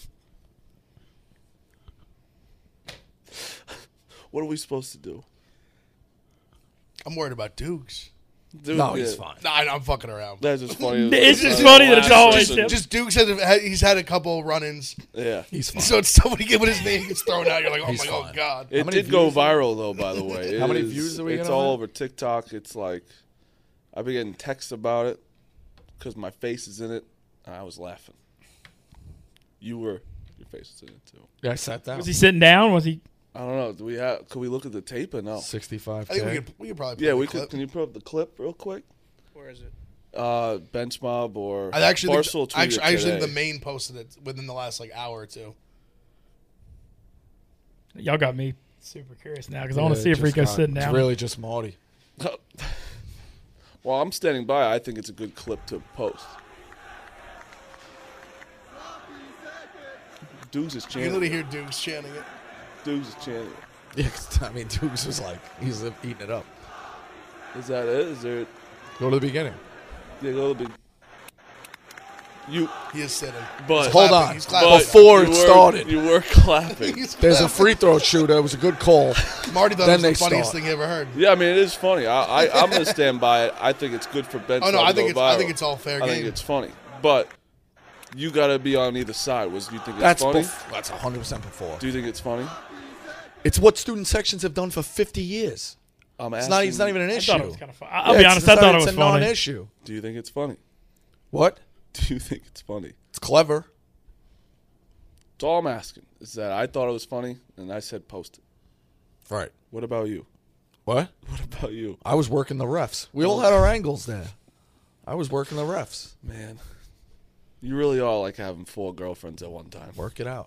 S7: What are we supposed to do?
S5: I'm worried about Dukes.
S7: Dude,
S6: No,
S7: yeah,
S6: he's fine.
S5: Nah, I- I'm fucking around.
S7: That's just funny.
S4: It's just funny that it's always
S7: Last
S4: him.
S5: Just Dukes has he's had a couple run-ins,
S7: Yeah.
S6: He's fine.
S5: so it's somebody get when his name gets thrown out. You're like, oh
S6: He's
S5: my
S6: fine.
S5: oh god.
S7: It
S6: many
S7: did go
S6: views?
S7: viral though, by the way. It
S6: How many
S7: is-
S6: views do we
S7: It's
S6: get on
S7: all
S6: that?
S7: over TikTok. It's like I've been getting texts about it because my face is in it, and I was laughing. You were, your face was in it too.
S6: Yeah, I sat down.
S4: Was he sitting down? Was he?
S7: I don't know. Do we have? Could we look at the tape or no?
S6: sixty-five
S5: I think we
S6: K.
S5: could we could probably play
S7: Yeah,
S5: the
S7: we
S5: clip.
S7: could. Can you put up the clip real quick?
S8: Where is it?
S7: Uh, Bench Mob or
S5: I actually
S7: Barstool
S5: think, actually,
S7: tweeted
S5: I actually think
S7: today.
S5: the main posted it within the last like hour or two.
S4: Y'all got me super curious now because I want to see if Rico's sitting
S6: It's
S4: down.
S6: really just Marty.
S7: Well, I'm standing by. I think it's a good clip to post. Dukes is
S5: You can
S7: chanting.
S5: literally hear Dukes chanting it.
S7: Dukes is chanting.
S6: Yeah, 'cause, I mean, Dukes was like, he's eating it up.
S7: Is that it? Is there?
S6: Go to the beginning.
S7: Yeah, go to the. You,
S5: He is sitting.
S7: but
S5: He's
S6: Hold
S5: clapping.
S6: on.
S5: He's
S7: but
S5: clapping.
S6: Before
S7: you
S6: it
S7: were-
S6: started.
S7: you were clapping.
S5: He's
S6: There's a
S5: clapping.
S6: free throw shooter. It was a good call.
S5: Marty thought
S6: Then
S5: it
S6: they
S5: was the funniest
S6: start.
S5: thing he ever heard.
S7: Yeah, I mean it is funny. I, I I'm gonna stand by it. I think it's good for bench.
S5: Oh no,
S7: Mob
S5: I
S7: to
S5: think
S7: go
S5: it's I
S7: viral.
S5: think it's all fair
S7: I
S5: game.
S7: think it's funny, but you got to be on either side. Was you think it's
S6: That's
S7: funny?
S6: bef- that's one hundred percent before.
S7: Do you think it's funny?
S6: It's what student sections have done for fifty years.
S7: I'm
S6: It's
S7: asking.
S6: not, it's not even an
S4: I
S6: issue.
S4: thought it was kind of fun. I'll
S6: Yeah,
S4: be
S6: it's-
S4: honest.
S6: it's
S4: I
S6: not-
S4: thought it
S6: it's
S4: was
S6: a
S4: funny.
S6: non-issue.
S7: Do you think it's funny?
S6: What?
S7: Do you think it's funny?
S6: It's clever.
S7: That's all I'm asking. Is that I thought it was funny, and I said post it.
S6: Right.
S7: What about you?
S6: What?
S7: What about you?
S6: I was working the refs. We all had our angles there. I was working the refs.
S7: Man, you really are like having four girlfriends at one time.
S6: Work it out.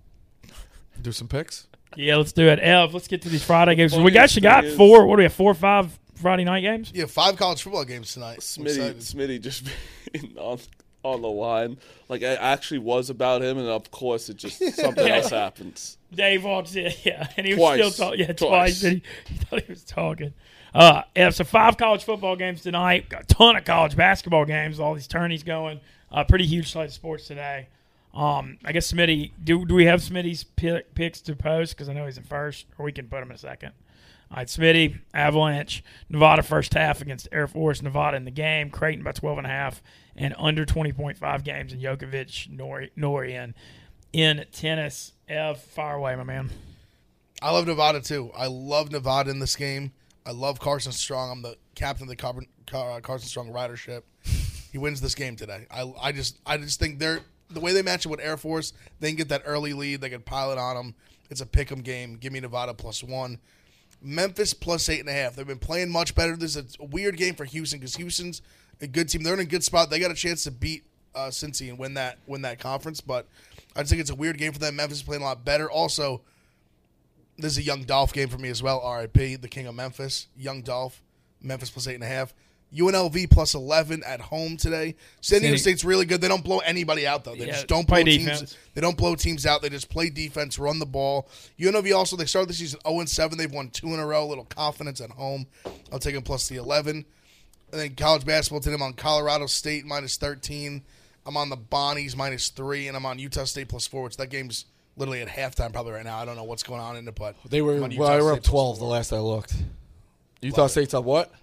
S6: Do some picks.
S4: Yeah, let's do it. Ev, let's get to these Friday games. We
S7: funniest
S4: actually got
S7: thing is-
S4: four. What do we have? Four or five Friday night games?
S5: Yeah, five college football games tonight. I'm
S7: Smitty,
S5: excited.
S7: Smitty just being on on the line. Like it actually was about him, and of course it just something else happens.
S4: Dave walks in, yeah, and he was
S7: Twice.
S4: still talking. Yeah,
S7: Twice.
S4: twice. And he, he thought he was talking. Uh, yeah, so five college football games tonight. Got a ton of college basketball games. All these tourneys going. Uh, pretty huge slate of sports today. Um, I guess Smitty. Do do we have Smitty's pick, picks to post? Because I know he's in first, or we can put him in a second. All right, Smitty, Avalanche, Nevada first half against Air Force, Nevada in the game, Creighton by twelve and a half, and under twenty point five games, and Jokovic, Nori, Norian in tennis. Ev, fire away, my man.
S5: I love Nevada too. I love Nevada in this game. I love Carson Strong. I'm the captain of the Car- Car- Carson Strong ridership. He wins this game today. I, I just I just think they're the way they match it with Air Force, they can get that early lead. They can pile it on them. It's a pick 'em game. Give me Nevada plus one. Memphis plus eight and a half. They've been playing much better. This is a weird game for Houston because Houston's a good team. They're in a good spot. They got a chance to beat uh, Cincy and win that win that conference. But I just think it's a weird game for them. Memphis is playing a lot better. Also, this is a Young Dolph game for me as well. R I P, the king of Memphis. Young Dolph. Memphis plus eight and a half. U N L V plus eleven at home today. San Diego State's really good. They don't blow anybody out, though. They
S4: Yeah,
S5: just don't
S4: play
S5: blow teams.
S4: defense.
S5: They don't blow teams out. They just play defense, run the ball. U N L V also, they started the season oh and seven. They've won two in a row. A little confidence at home. I'll take them plus the eleven. And then college basketball today, I'm on Colorado State minus thirteen. I'm on the Bonnies minus three. And I'm on Utah State plus four, which that game's literally at halftime probably right now. I don't know what's going on in it, but
S6: They were
S5: I'm on
S6: well, they
S5: Utah
S6: were
S5: State
S6: up
S5: plus
S6: twelve the
S5: four.
S6: last I looked. Utah State's up what?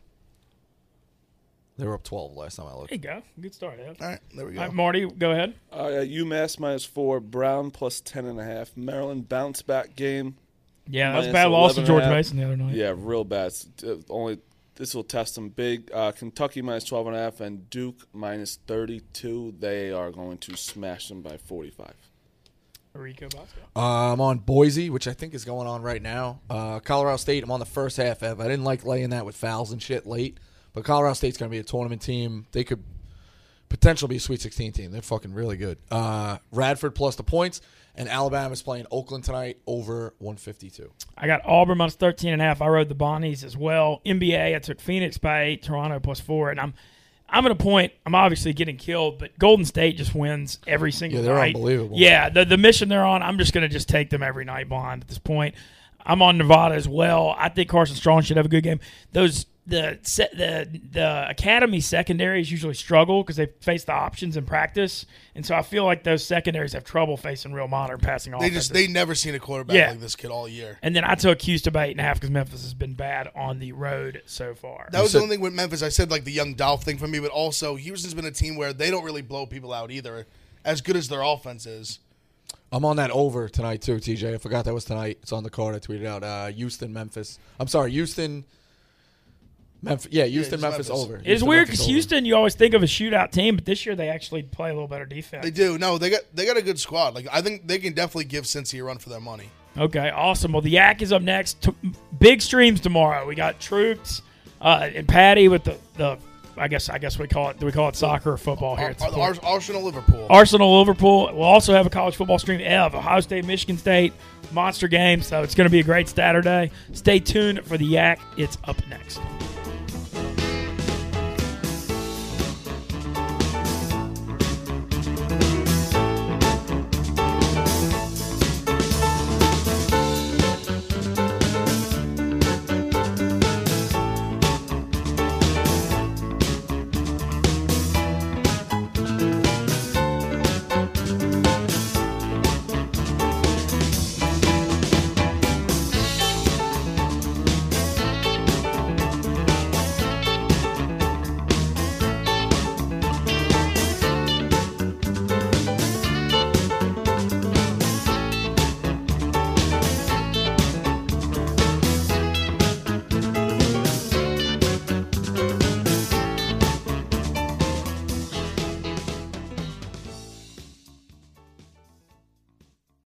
S6: They were up twelve last time I looked.
S4: There you go. Good start, Ed.
S5: All right, there we go.
S4: All right, Marty, go ahead.
S7: Uh, yeah, UMass minus four, Brown plus ten and a half. Maryland bounce back game.
S4: Yeah, that was a
S7: minus
S4: bad loss to
S7: eleven and a
S4: George
S7: half.
S4: Mason the other night.
S7: Yeah, real bad. It's, uh, only this will test them big. Uh, Kentucky minus twelve and a half and Duke minus thirty-two. They are going to smash them by forty-five.
S4: Rico Bosco.
S6: Uh, I'm on Boise, which I think is going on right now. Uh, Colorado State, I'm on the first half. Ev. I didn't like laying that with fouls and shit late, but Colorado State's going to be a tournament team. They could potentially be a Sweet sixteen team. They're fucking really good. Uh, Radford plus the points, and Alabama's playing Oakland tonight over one fifty-two.
S4: I got Auburn minus thirteen and a half. I rode the Bonnies as well. N B A, I took Phoenix by eight, Toronto plus four, and I'm I'm at a point, I'm obviously getting killed, but Golden State just wins every single
S6: Yeah, they're
S4: night.
S6: unbelievable.
S4: Yeah, the, the mission they're on, I'm just going to just take them every night blind at this point. I'm on Nevada as well. I think Carson Strong should have a good game. Those the se- the the academy secondaries usually struggle because they face the options in practice, and so I feel like those secondaries have trouble facing real modern passing
S5: They
S4: offenses.
S5: just they never seen a quarterback
S4: Yeah.
S5: like this kid all year.
S4: And then I took Houston by eight and a half because Memphis has been bad on the road so far.
S5: That was the only thing with Memphis. I said like the Young Dolph thing for me, but also Houston's been a team where they don't really blow people out either, as good as their offense is.
S6: I'm on that over tonight too, T J. I forgot that was tonight. It's on the card. I tweeted out uh, Houston, Memphis. I'm sorry, Houston, Memphis. Yeah, Houston,
S5: just
S6: Memphis,
S5: Memphis.
S6: over.
S4: It's
S6: Houston,
S4: weird
S6: Memphis
S4: because
S6: over.
S4: Houston, you always think of a shootout team, but this year they actually play a little better defense.
S5: They do. No, they got they got a good squad. Like I think they can definitely give Cincy a run for their money.
S4: Okay, awesome. Well, the Yak is up next. T- big streams tomorrow. We got Troops uh, and Patty with the, the I guess I guess we call it do we call it soccer or football here?
S5: Ar-
S4: at this
S5: Ar-
S4: point?
S5: Ar- Arsenal Liverpool.
S4: Arsenal Liverpool. We'll also have a college football stream. Ev, Ohio State, Michigan State, monster game. So it's going to be a great Saturday. Stay tuned for the Yak. It's up next.